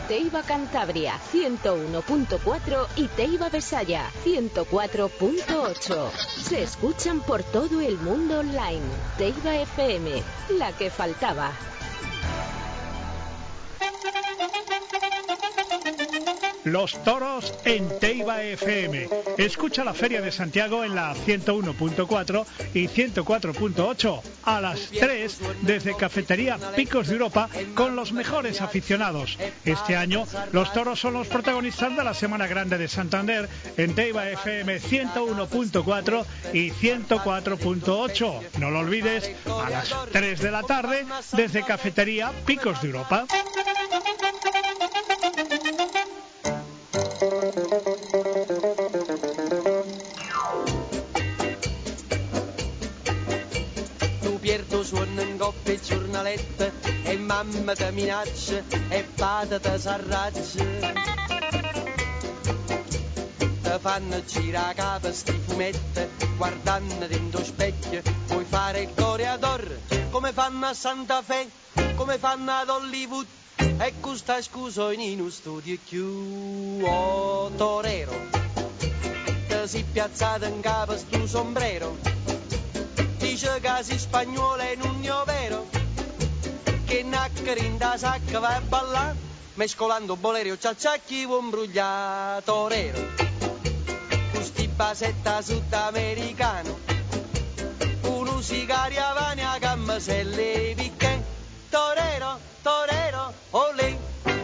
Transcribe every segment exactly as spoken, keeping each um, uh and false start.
Teiba Cantabria ciento uno punto cuatro y Teiba Besaya ciento cuatro punto ocho. Se escuchan por todo el mundo online. Teiba F M, la que faltaba. Los toros en Teiba F M. Escucha la Feria de Santiago en la ciento uno punto cuatro y ciento cuatro punto ocho a las tres desde Cafetería Picos de Europa con los mejores aficionados. Este año los toros son los protagonistas de la Semana Grande de Santander en Teiba F M ciento uno punto cuatro y ciento cuatro punto ocho. No lo olvides, a las tres de la tarde desde Cafetería Picos de Europa. Suona in coppia e giornalette e mamma ti minaccia e padre ti s'arraggia. Ti fanno girare capo sti fumetti guardando dentro specchio, puoi fare il coreador come fanno a Santa Fe, come fanno ad Hollywood e questa scusa in uno studio più oh, torero. Ti si piazzato in capo sto sombrero, dice che si spagnola in un vero, che naccari in da sacca va a ballare, mescolando bolerio ciacciacchi un brugliato torero. Questi basetta sudamericano, uno sigaria vane a gammaselle picche, torero, torero, olé.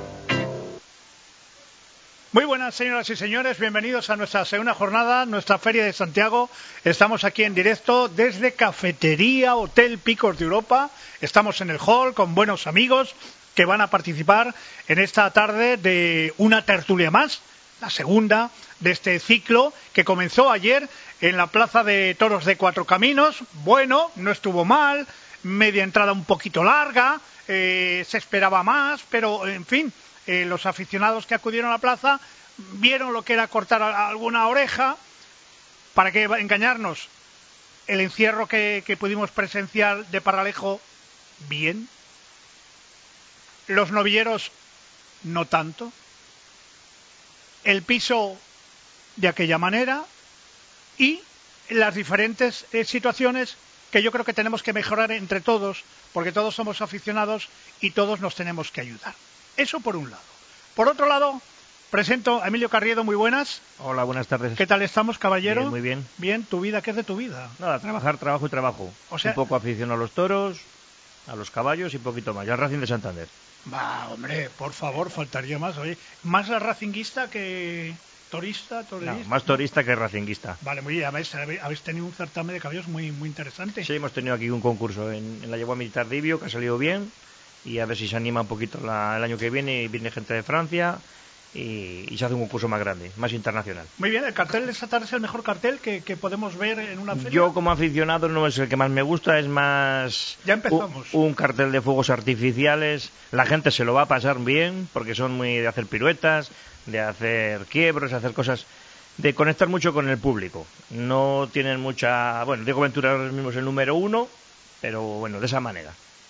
Muy buenas, señoras y señores, bienvenidos a nuestra segunda jornada, nuestra Feria de Santiago. Estamos aquí en directo desde Cafetería Hotel Picos de Europa. Estamos en el hall con buenos amigos que van a participar en esta tarde de una tertulia más, la segunda de este ciclo que comenzó ayer en la Plaza de Toros de Cuatro Caminos. Bueno, no estuvo mal, media entrada un poquito larga, eh, se esperaba más, pero en fin... Eh, los aficionados que acudieron a la plaza vieron lo que era cortar a, a alguna oreja. ¿Para qué engañarnos? El encierro que, que pudimos presenciar de Parralejo, bien. Los novilleros, no tanto. El piso, de aquella manera. Y las diferentes eh, situaciones que yo creo que tenemos que mejorar entre todos, porque todos somos aficionados y todos nos tenemos que ayudar. Eso por un lado. Por otro lado, presento a Emilio Carriedo, muy buenas. Hola, buenas tardes. ¿Qué tal estamos, caballero? Bien, muy bien. Bien, ¿tu vida? ¿Qué es de tu vida? Nada, trabajar, trabajo y trabajo. O sea... Un poco aficionado a los toros, a los caballos y poquito más. Y al Racing de Santander. Va, hombre, por favor, faltaría más. Oye, más racinguista que torista, torista. No, más torista que racinguista. Vale, muy bien. Habéis, habéis tenido un certamen de caballos muy, muy interesante. Sí, hemos tenido aquí un concurso en, en la Yegua Militar de Ibio que ha salido bien. Y a ver si se anima un poquito la, el año que viene y viene gente de Francia y, y se hace un concurso más grande, más internacional. Muy bien, ¿el cartel de esta tarde es el mejor cartel que, que podemos ver en una feria? Yo como aficionado no es el que más me gusta, es más ya empezamos. Un, un cartel de fuegos artificiales. La gente se lo va a pasar bien porque son muy de hacer piruetas, de hacer quiebros, de hacer cosas, de conectar mucho con el público. No tienen mucha... Bueno, Diego Ventura ahora mismo es el número uno, pero bueno, de esa manera.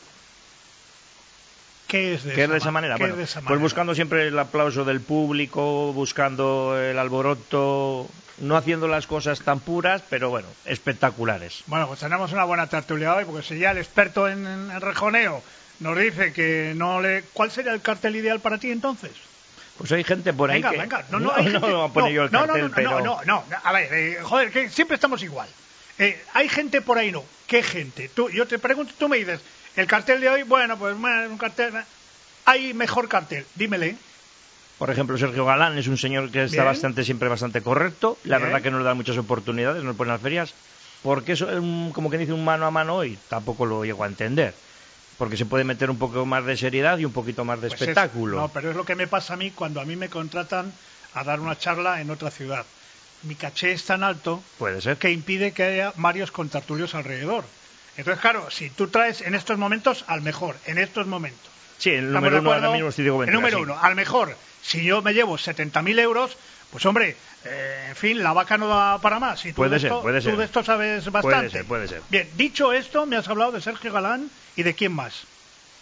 ¿Qué es de, ¿Qué esa, es de esa manera? Bueno, de esa manera? Pues buscando siempre el aplauso del público, buscando el alboroto, no haciendo las cosas tan puras, pero bueno, espectaculares. Bueno, pues tenemos una buena tertulia hoy, porque si ya el experto en, en rejoneo nos dice que no le... ¿Cuál sería el cartel ideal para ti entonces? Pues hay gente por ahí venga, que... Venga, no, no, no, hay no, gente... no, no, yo el no, cartel, no, no, pero... no, no, no, a ver, eh, joder, que siempre estamos igual. Eh, hay gente por ahí, no. ¿Qué gente? Tú, yo te pregunto, tú me dices, el cartel de hoy, bueno, pues bueno, un cartel... Hay mejor cartel, dímele. Por ejemplo, Sergio Galán es un señor que está Bien. bastante siempre bastante correcto. La Bien. verdad que nos da muchas oportunidades, nos pone las ferias. Porque eso, como que dice un mano a mano hoy, tampoco lo llego a entender. Porque se puede meter un poco más de seriedad y un poquito más de pues espectáculo. Es, no, pero es lo que me pasa a mí cuando a mí me contratan a dar una charla en otra ciudad. Mi caché es tan alto Puede ser. que impide que haya varios contertulios alrededor. Entonces, claro, si tú traes en estos momentos al mejor, en estos momentos. Sí, el número uno ahora mismo estoy Diego Ventura. El número sí. uno, al mejor, si yo me llevo setenta mil euros, pues hombre, eh, en fin, la vaca no da para más. Y tú puede de ser, esto, puede tú ser. de esto sabes bastante. Puede ser, puede ser. Bien, dicho esto, me has hablado de Sergio Galán y de quién más.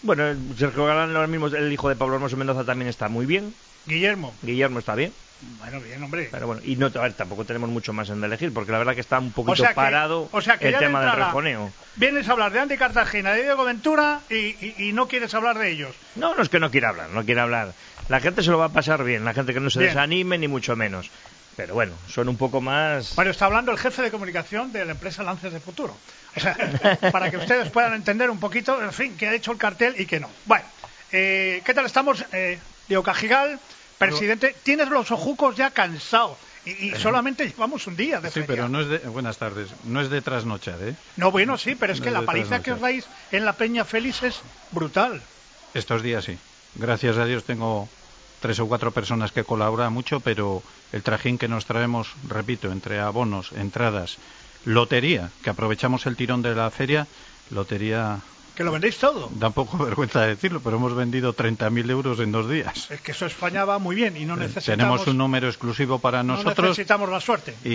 Bueno, Sergio Galán, ahora mismo el hijo de Pablo Hermoso Mendoza también está muy bien. Guillermo. Guillermo está bien. Bueno, bien, hombre. Pero bueno, y no, a ver, tampoco tenemos mucho más en de elegir, porque la verdad que está un poquito o sea que, parado o sea que el tema de del rejoneo. Vienes a hablar de Andy Cartagena, de Diego Ventura y, y, y no quieres hablar de ellos. No, no es que no quiera hablar, no quiere hablar. La gente se lo va a pasar bien, la gente que no se bien. desanime ni mucho menos. Pero bueno, son un poco más... Bueno, está hablando el jefe de comunicación de la empresa Lances de Futuro. O sea, para que ustedes puedan entender un poquito, en fin, qué ha hecho el cartel y qué no. Bueno, eh, ¿qué tal estamos? Eh, Diego Cajigal, presidente, tienes los ojucos ya cansados. Y, y solamente llevamos un día de Sí, feria. pero no es de... Buenas tardes. No es de trasnochar, ¿eh? No, bueno, sí, pero es no que es la de paliza que os dais en la Peña Félix es brutal. Estos días sí. Gracias a Dios tengo tres o cuatro personas que colaboran mucho, pero el trajín que nos traemos, repito, entre abonos, entradas, lotería, que aprovechamos el tirón de la feria, lotería... ¿Que lo vendéis todo? Da un poco vergüenza decirlo, pero hemos vendido treinta mil euros en dos días. Es que eso España va muy bien y no necesitamos... Tenemos un número exclusivo para nosotros. No necesitamos la suerte. Y,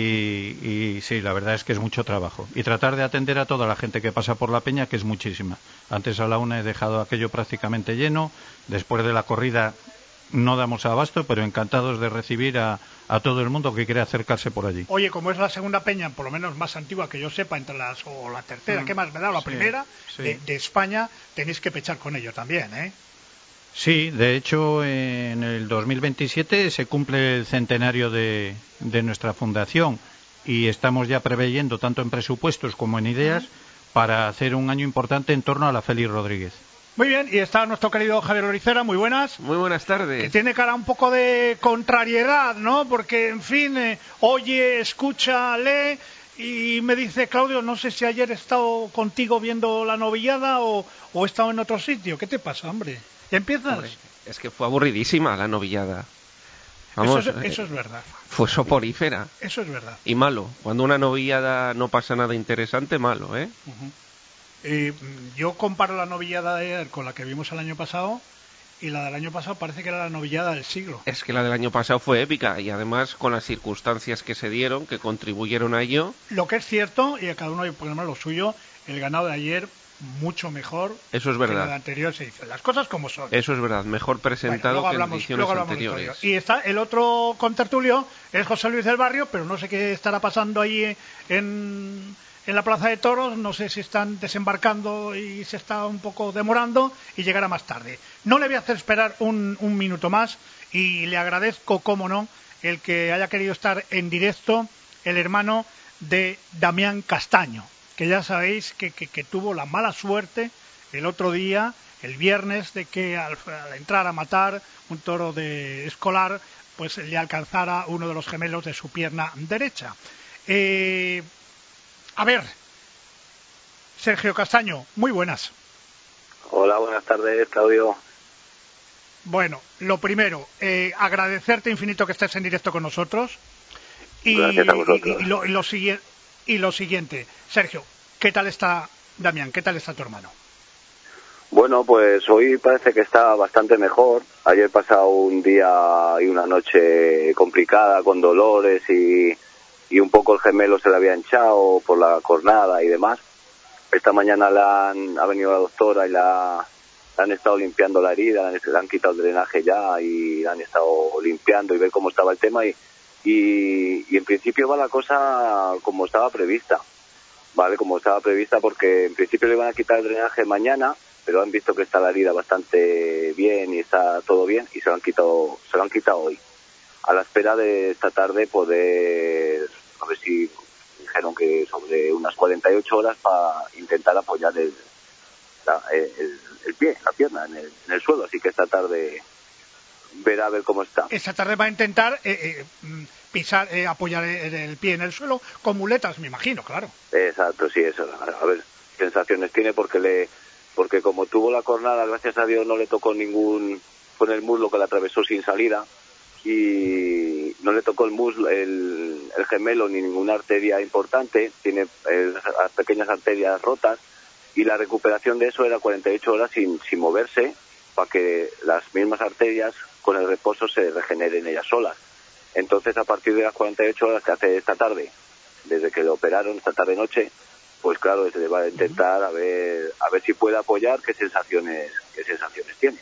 y sí, la verdad es que es mucho trabajo. Y tratar de atender a toda la gente que pasa por la peña, que es muchísima. Antes a la una he dejado aquello prácticamente lleno. Después de la corrida no damos abasto, pero encantados de recibir a, a todo el mundo que quiere acercarse por allí. Oye, como es la segunda peña, por lo menos más antigua que yo sepa, entre las o la tercera, mm. ¿qué más me da? La sí, primera sí. De, de España, tenéis que pechar con ello también, ¿eh? Sí, de hecho, en el dos mil veintisiete se cumple el centenario de, de nuestra fundación y estamos ya preveyendo, tanto en presupuestos como en ideas, uh-huh. para hacer un año importante en torno a la Félix Rodríguez. Muy bien, y está nuestro querido Javier Loricera, muy buenas. Muy buenas tardes. Que tiene cara un poco de contrariedad, ¿no? Porque, en fin, eh, oye, escucha, lee, y me dice, Claudio, no sé si ayer he estado contigo viendo la novillada o, o he estado en otro sitio. ¿Qué te pasa, hombre? ¿Ya empiezas? Hombre, es que fue aburridísima la novillada. Vamos, eso, es, eso es verdad. Fue soporífera. Eso es verdad. Y malo. Cuando una novillada no pasa nada interesante, malo, ¿eh? Uh-huh. Eh, yo comparo la novillada de ayer con la que vimos el año pasado y la del año pasado parece que era la novillada del siglo. Es que la del año pasado fue épica y además con las circunstancias que se dieron, que contribuyeron a ello. Lo que es cierto, y a cada uno hay que poner lo suyo, el ganado de ayer mucho mejor. Eso es verdad. Que la de anterior se hizo. Las cosas como son. Eso es verdad, mejor presentado bueno, que hablamos, en ediciones anteriores. Y está el otro contertulio, es José Luis del Barrio, pero no sé qué estará pasando ahí en... en la Plaza de Toros, no sé si están desembarcando y se está un poco demorando y llegará más tarde. No le voy a hacer esperar un, un minuto más y le agradezco, cómo no, el que haya querido estar en directo el hermano de Damián Castaño, que ya sabéis que, que, que tuvo la mala suerte el otro día, el viernes, de que al, al entrar a matar un toro de escolar, pues le alcanzara uno de los gemelos de su pierna derecha. Eh... A ver, Sergio Castaño, muy buenas. Hola, buenas tardes, Claudio. Bueno, lo primero, eh, agradecerte infinito que estés en directo con nosotros. Y, Gracias a vosotros. Y, y, lo, y, lo, y lo siguiente, Sergio, ¿qué tal está Damián? ¿Qué tal está tu hermano? Bueno, pues hoy parece que está bastante mejor. Ayer he pasado un día y una noche complicada con dolores y... y un poco el gemelo se le había hinchado por la cornada y demás. Esta mañana la han, ha venido la doctora y la, la han estado limpiando la herida, le han, le han quitado el drenaje ya y la han estado limpiando y ver cómo estaba el tema y, y, y en principio va la cosa como estaba prevista, ¿vale? Como estaba prevista porque en principio le van a quitar el drenaje mañana, pero han visto que está la herida bastante bien y está todo bien y se lo han quitado, se lo han quitado hoy. A la espera de esta tarde poder, a ver si dijeron que sobre unas cuarenta y ocho horas para intentar apoyar el, la, el, el pie, la pierna en el, en el suelo, así que esta tarde verá a ver cómo está. Esta tarde va a intentar eh, eh, pisar, eh, apoyar el, el pie en el suelo con muletas, me imagino, claro. Exacto, sí, eso, a ver qué sensaciones tiene porque le, porque como tuvo la cornada, gracias a Dios no le tocó ningún, con el muslo que le atravesó sin salida, y no le tocó el muslo, el, el gemelo ni ninguna arteria importante, tiene eh, las pequeñas arterias rotas y la recuperación de eso era cuarenta y ocho horas sin, sin moverse para que las mismas arterias con el reposo se regeneren ellas solas. Entonces a partir de las cuarenta y ocho horas que hace esta tarde, desde que le operaron esta tarde noche, pues claro, se le va a intentar a ver a ver si puede apoyar, qué sensaciones qué sensaciones tiene.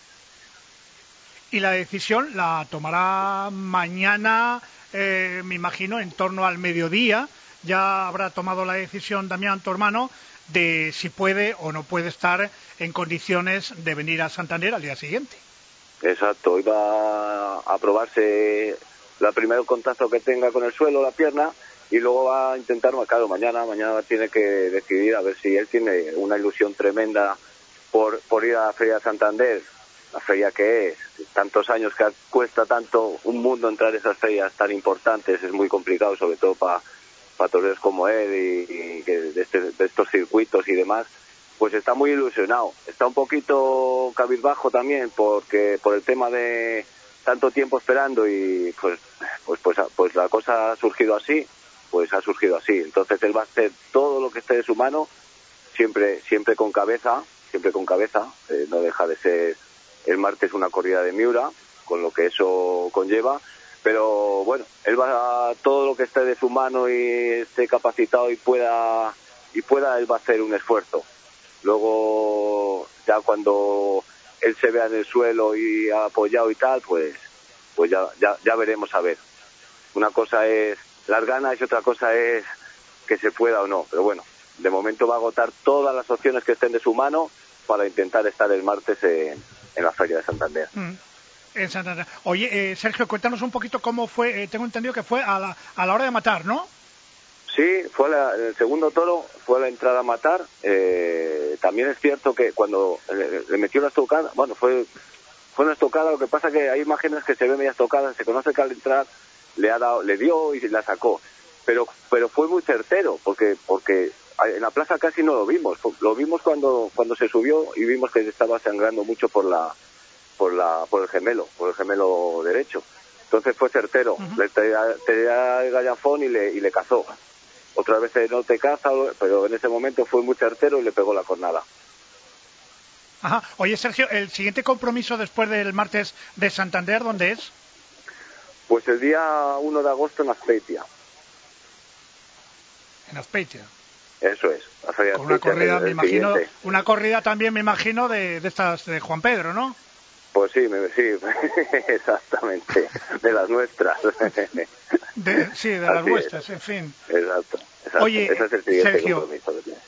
Y la decisión la tomará mañana, eh, me imagino, en torno al mediodía. Ya habrá tomado la decisión Damián, tu hermano, de si puede o no puede estar en condiciones de venir a Santander al día siguiente. Exacto, iba a probarse el primer contacto que tenga con el suelo, la pierna, y luego va a intentar, claro, mañana, mañana tiene que decidir a ver si él tiene una ilusión tremenda por, por ir a la Feria de Santander, la feria que es, tantos años que cuesta tanto un mundo entrar a esas ferias tan importantes, es muy complicado, sobre todo para pa toreros como él y, y que de, este, de estos circuitos y demás, pues está muy ilusionado. Está un poquito cabizbajo también porque por el tema de tanto tiempo esperando y pues pues pues pues la cosa ha surgido así, pues ha surgido así. Entonces él va a hacer todo lo que esté de su mano, siempre siempre con cabeza, siempre con cabeza, eh, no deja de ser el martes una corrida de Miura, con lo que eso conlleva, pero bueno, él va a todo lo que esté de su mano y esté capacitado y pueda y pueda él va a hacer un esfuerzo. Luego ya cuando él se vea en el suelo y apoyado y tal, pues pues ya ya ya veremos a ver. Una cosa es las ganas y otra cosa es que se pueda o no, pero bueno, de momento va a agotar todas las opciones que estén de su mano para intentar estar el martes en, en la Feria de Santander. Mm, en Santander. Oye, eh, Sergio, cuéntanos un poquito cómo fue, eh, tengo entendido que fue a la, a la hora de matar, ¿no? Sí, fue la, el segundo toro, fue la entrada a matar. Eh, también es cierto que cuando le, le metió una estocada, bueno, fue fue una estocada, lo que pasa que hay imágenes que se ven media estocadas, se conoce que al entrar le ha dado, le dio y la sacó, pero pero fue muy certero, porque porque en la plaza casi no lo vimos, lo vimos cuando cuando se subió y vimos que estaba sangrando mucho por la por la por el gemelo, por el gemelo derecho. Entonces fue certero, uh-huh. le tenía el gallafón y le y le cazó. Otras veces no te caza, pero en ese momento fue muy certero y le pegó la cornada. Ajá. Oye, Sergio, ¿el siguiente compromiso después del martes de Santander, dónde es? Pues el día uno de agosto en Azpeitia. En Azpeitia. Eso es. La feria Con una corrida, el, me el imagino, siguiente. Una corrida también, me imagino, de, de estas de Juan Pedro, ¿no? Pues sí, me, sí, exactamente, de las nuestras. De, sí, de Así las vuestras, es. en fin. Exacto, exacto. Oye, ese es el siguiente Sergio, compromiso que tiene.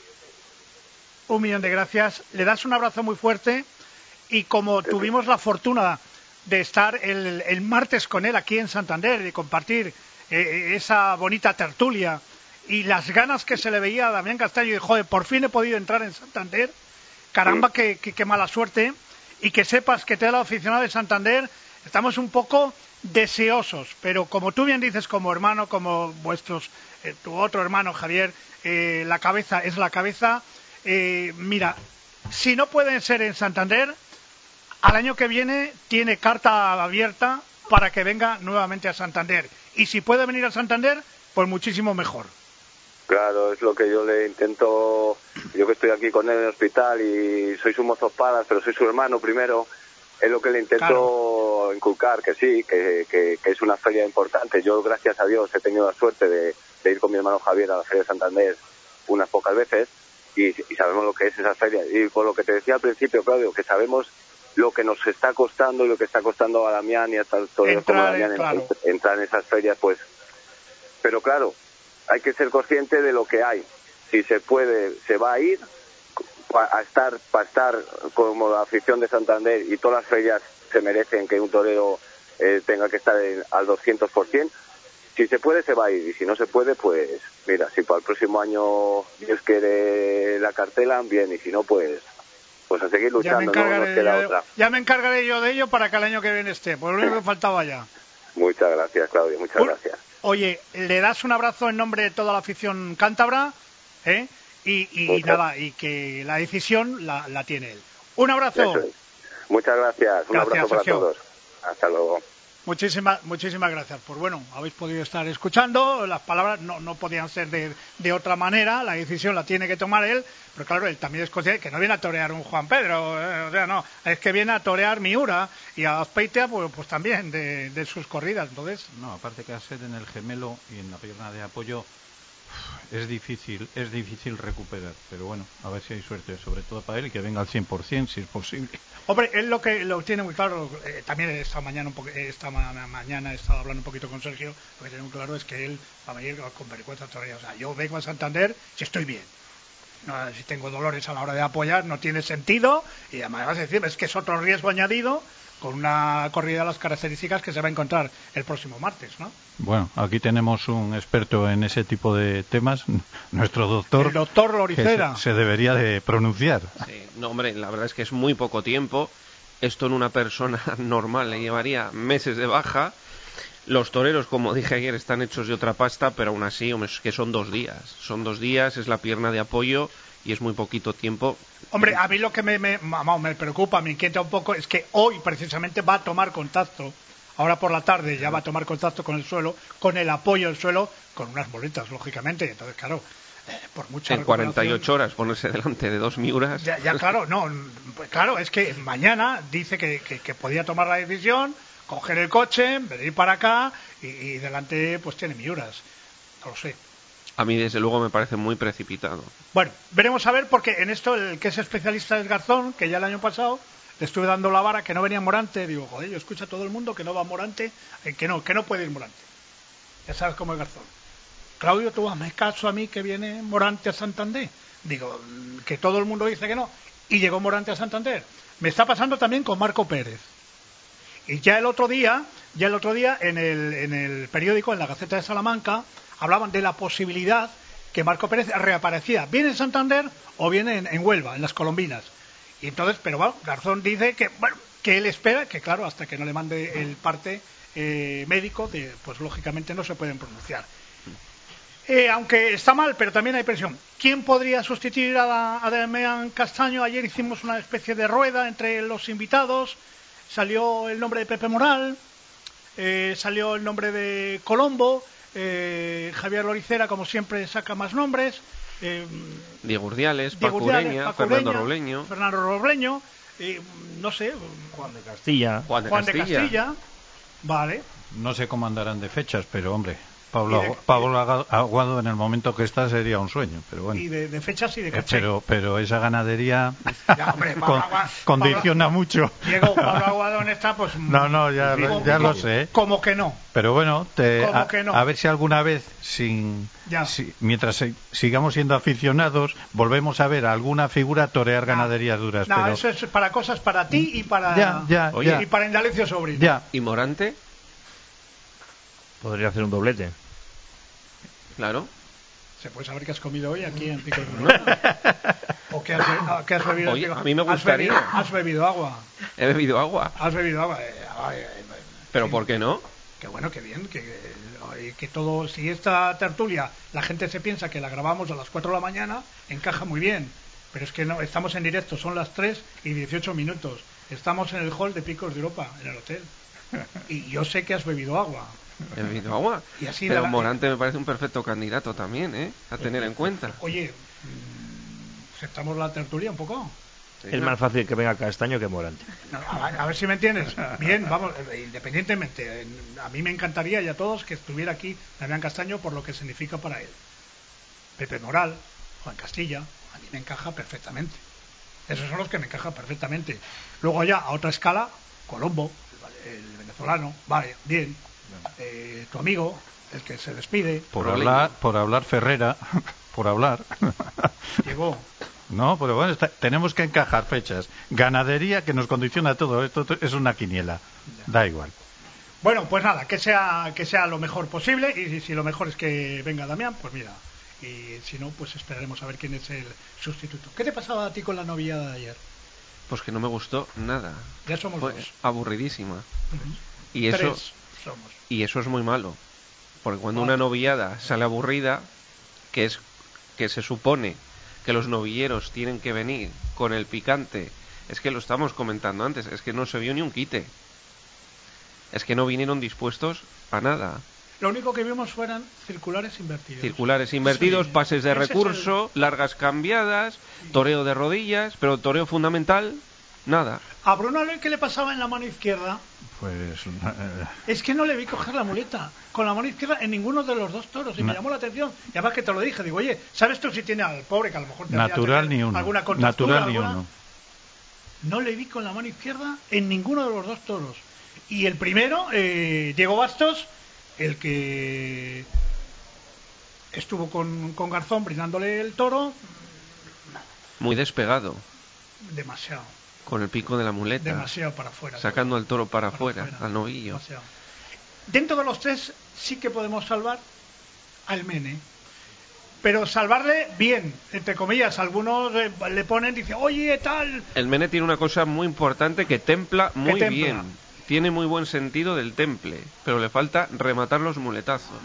Un millón de gracias. Le das un abrazo muy fuerte y como Sí, tuvimos sí. la fortuna de estar el, el martes con él aquí en Santander y compartir eh, esa bonita tertulia y las ganas que se le veía a Damián Castaño y joder, por fin he podido entrar en Santander, caramba, qué, qué, qué mala suerte, y que sepas que toda la aficionada de Santander estamos un poco deseosos, pero como tú bien dices, como hermano, como vuestros, eh, tu otro hermano Javier, eh, la cabeza es la cabeza. Eh, mira, si no pueden ser en Santander, al año que viene tiene carta abierta para que venga nuevamente a Santander. Y si puede venir a Santander, pues muchísimo mejor. Claro, es lo que yo le intento, yo que estoy aquí con él en el hospital y soy su mozo espadas, pero soy su hermano primero, es lo que le intento claro. inculcar, que sí, que, que, que es una feria importante. Yo, gracias a Dios, he tenido la suerte de, de ir con mi hermano Javier a la Feria de Santander unas pocas veces y, y sabemos lo que es esa feria. Y por lo que te decía al principio, Claudio, que sabemos lo que nos está costando y lo que está costando a Damián y a todos como Damián claro. en, entrar en esas ferias, pues. Pero claro, hay que ser consciente de lo que hay. Si se puede, se va a ir a estar, para estar como la afición de Santander y todas las ferias se merecen que un torero eh, tenga que estar en, al doscientos por ciento. Si se puede, se va a ir. Y si no se puede, pues mira, si para el próximo año Dios quiere la cartela, bien. Y si no, pues pues a seguir luchando, no nos queda otra. Ya me encargaré yo de ello para que el año que viene esté. Por lo único que faltaba ya. Muchas gracias, Claudio, muchas Un, gracias. Oye, le das un abrazo en nombre de toda la afición cántabra, ¿eh? Y, y nada, y que la decisión la, la tiene él. Un abrazo. Es. Muchas gracias, un gracias, abrazo para Sergio. todos. Hasta luego. Muchísimas, muchísimas gracias. Pues bueno, habéis podido estar escuchando, las palabras no, no podían ser de, de otra manera, la decisión la tiene que tomar él, pero claro, él también es consciente que no viene a torear un Juan Pedro, eh, o sea, no, es que viene a torear Miura y a Azpeitia, pues, pues también de, de sus corridas, entonces. No, aparte que va a ser en el gemelo y en la pierna de apoyo, Es difícil, es difícil recuperar, pero bueno, a ver si hay suerte, sobre todo para él, y que venga al cien por ciento si es posible. Hombre, él lo que lo tiene muy claro, eh, también esta mañana un po esta ma mañana he estado hablando un poquito con Sergio, lo que tiene muy claro es que él va a venir con vergüenza todavía. O sea, yo vengo a Santander si estoy bien. No, si tengo dolores a la hora de apoyar no tiene sentido, y además vas a decir, es que es otro riesgo añadido con una corrida de las características que se va a encontrar el próximo martes, ¿no? Bueno, aquí tenemos un experto en ese tipo de temas, nuestro doctor. El doctor Loricera. Se, se debería de pronunciar. Sí, no, hombre, la verdad es que es muy poco tiempo. Esto en una persona normal le llevaría meses de baja. Los toreros, como dije ayer, están hechos de otra pasta, pero aún así, hombre, es que son dos días. Son dos días, es la pierna de apoyo y es muy poquito tiempo. Hombre, a mí lo que me, me, me preocupa, me inquieta un poco, es que hoy precisamente va a tomar contacto, ahora por la tarde ya va a tomar contacto con el suelo, con el apoyo del suelo, con unas boletas, lógicamente. Entonces, claro, eh, por mucha en cuarenta y ocho horas ponerse delante de dos Miuras. Ya, ya claro, no, pues claro, es que mañana dice que, que, que podía tomar la decisión, coger el coche, venir para acá y, y delante pues tiene Miuras. No lo sé. A mí, desde luego, me parece muy precipitado. Bueno, veremos a ver, porque en esto el que es especialista es Garzón, que ya el año pasado le estuve dando la vara que no venía Morante. Digo, joder, yo escucho a todo el mundo que no va Morante, eh, que no, que no puede ir Morante. Ya sabes cómo es Garzón. Claudio, tú hazme caso a mí que viene Morante a Santander. Digo, que todo el mundo dice que no. Y llegó Morante a Santander. Me está pasando también con Marco Pérez. Y ya el otro día, ya el otro día en el, en el periódico, en la Gaceta de Salamanca, hablaban de la posibilidad que Marco Pérez reaparecía bien en Santander o bien en, en Huelva, en las Colombinas. Y entonces, pero bueno, Garzón dice que bueno, que él espera, que claro, hasta que no le mande el parte eh, médico, de, pues lógicamente no se pueden pronunciar. Eh, aunque está mal, pero también hay presión. ¿Quién podría sustituir a, a Damián Castaño? Ayer hicimos una especie de rueda entre los invitados. Salió el nombre de Pepe Moral, eh, salió el nombre de Colombo, eh, Javier Loricera, como siempre, saca más nombres. Eh, Diego Urdiales, Diego Paco Urdiales, Ureña, Paco Fernando Ureña, Robleño. Fernando Robleño, eh, no sé. Juan de Castilla. Juan de Juan Castilla. de Castilla, vale. No sé cómo andarán de fechas, pero hombre, Pablo, de, Pablo Aguado en el momento que está sería un sueño, pero bueno. Y de, de fechas y de eh, caché. pero, pero esa ganadería ya, hombre, Pablo con, Aguado, condiciona Pablo, mucho. Diego, Pablo Aguado en esta, pues... No, no, ya, digo, ya digo, lo sé. Como que no. Pero bueno, te, a, que no? a ver si alguna vez, sin, si, mientras se, sigamos siendo aficionados, volvemos a ver a alguna figura torear no, ganaderías duras. No, pero... eso es para cosas para ti y para, ya, ya, Oye, ya. Y para Indalecio Sobrino. Ya. ¿Y Morante? Podría hacer un doblete. Claro. ¿Se puede saber qué has comido hoy aquí en Pico de Europa? ¿O qué has, qué has bebido? Oye, a mí me gustaría. ¿Has bebido, has bebido agua? He bebido agua. ¿Has bebido agua? Eh, ay, ay, ay, ¿Pero sí. por qué no? Qué bueno, qué bien. Que, que, que todo, si esta tertulia la gente se piensa que la grabamos a las cuatro de la mañana, encaja muy bien. Pero es que no, estamos en directo, son las tres y dieciocho minutos. Estamos en el hall de Picos de Europa, en el hotel. Y yo sé que has bebido agua. He bebido agua. Y así Pero la... Morante me parece un perfecto candidato también, ¿eh? A tener en cuenta. Oye, ¿aceptamos la tertulia un poco? Sí, es más fácil que venga Castaño que Morante. No, a, a ver si me entiendes. Bien, vamos, independientemente. A mí me encantaría y a todos que estuviera aquí Damián Castaño por lo que significa para él. Pepe Moral, Juan Castilla, a mí me encaja perfectamente. Esos son los que me encajan perfectamente. Luego ya, a otra escala, Colombo, el, el venezolano, vale, bien. Eh, tu amigo, el que se despide. Por hablar, por hablar Ferrera, por hablar. Llegó. No, pero bueno, está, tenemos que encajar fechas. Ganadería que nos condiciona todo. Esto es una quiniela. Ya. Da igual. Bueno, pues nada, que sea que sea lo mejor posible. Y si, si lo mejor es que venga Damián, pues mira. Y si no, pues esperaremos a ver quién es el sustituto. ¿Qué te pasaba a ti con la noviada de ayer? Pues que no me gustó nada. Ya somos Fue dos. Aburridísima. Uh-huh. Y eso, Tres somos. Y eso es muy malo. Porque cuando Vale. una novillada sale aburrida, que es que se supone que los novilleros tienen que venir con el picante, es que lo estamos comentando antes, es que no se vio ni un quite. Es que no vinieron dispuestos a nada. Lo único que vimos fueran circulares invertidos. Circulares invertidos, sí. Pases de Ese recurso, es el... largas cambiadas, toreo de rodillas, pero toreo fundamental. Nada. ¿A Bruno Aloy qué le pasaba en la mano izquierda? Pues... eh, Es que no le vi coger la muleta con la mano izquierda en ninguno de los dos toros y me Na- llamó la atención. Y además que te lo dije, digo, oye, ¿sabes tú si tiene al pobre que a lo mejor te natural ni uno. alguna contractura, Natural ni alguna? uno. No le vi con la mano izquierda en ninguno de los dos toros. Y el primero, eh, Diego Bastos, el que estuvo con, con Garzón brindándole el toro, Muy despegado, demasiado, con el pico de la muleta, demasiado para afuera. sacando al toro para, Para afuera, afuera. al novillo. Demasiado. Dentro de los tres sí que podemos salvar al Mene. Pero salvarle bien, entre comillas. Algunos eh, le ponen, dicen, oye, tal. El Mene tiene una cosa muy importante que templa muy templa. bien. Tiene muy buen sentido del temple, pero le falta rematar los muletazos.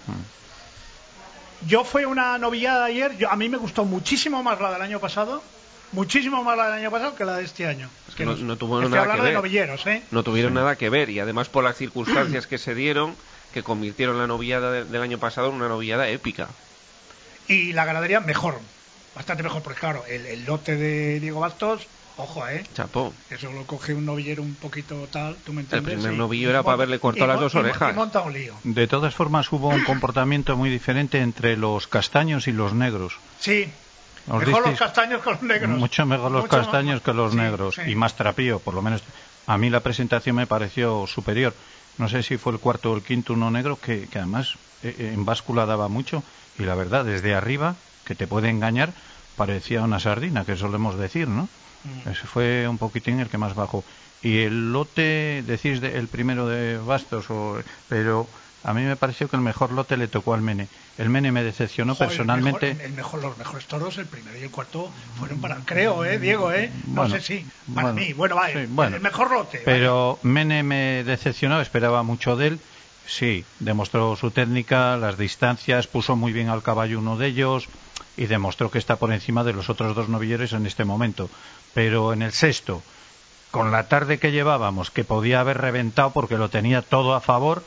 Yo fue una novillada ayer, yo, a mí me gustó muchísimo más la del año pasado, muchísimo más la del año pasado que la de este año. Es que no, no tuvo estoy nada hablando que de ver. novilleros, ¿eh? No tuvieron nada que ver, y además por las circunstancias que se dieron, que convirtieron la novillada de- del año pasado en una novillada épica. Y la ganadería mejor, bastante mejor, porque claro, el, el lote de Diego Bastos, ojo, ¿eh? Chapó. Eso lo coge un novillero un poquito tal, tú me El entiendes. primer Y- novillo y era para monta- haberle cortado y las mon- dos y mon- orejas. Y monta un lío. De todas formas hubo un comportamiento muy diferente entre los castaños y los negros. Sí, ¿Os mejor los disteis? castaños que los negros. Mucho mejor los Mucho castaños más- que los sí, negros sí. y más trapío, por lo menos a mí la presentación me pareció superior. No sé si fue el cuarto o el quinto uno negro que, que además eh, en báscula daba mucho y la verdad desde arriba, que te puede engañar, parecía una sardina, que solemos decir, ¿no? Mm. Ese fue un poquitín el que más bajó. Y el lote, decís de- el primero de Bastos, o, pero a mí me pareció que el mejor lote le tocó al Mene. El Mene me decepcionó Joder, personalmente. El mejor, el mejor- los mejores toros, el primero y el cuarto, fueron para, creo, ¿eh, Diego? ¿eh? No Bueno, sé si, para bueno, mí, bueno, va, sí, el, bueno. el mejor lote. Pero Mene me decepcionó, esperaba mucho de él. Sí, demostró su técnica, las distancias, puso muy bien al caballo uno de ellos y demostró que está por encima de los otros dos novilleros en este momento. Pero en el sexto, con la tarde que llevábamos, que podía haber reventado porque lo tenía todo a favor,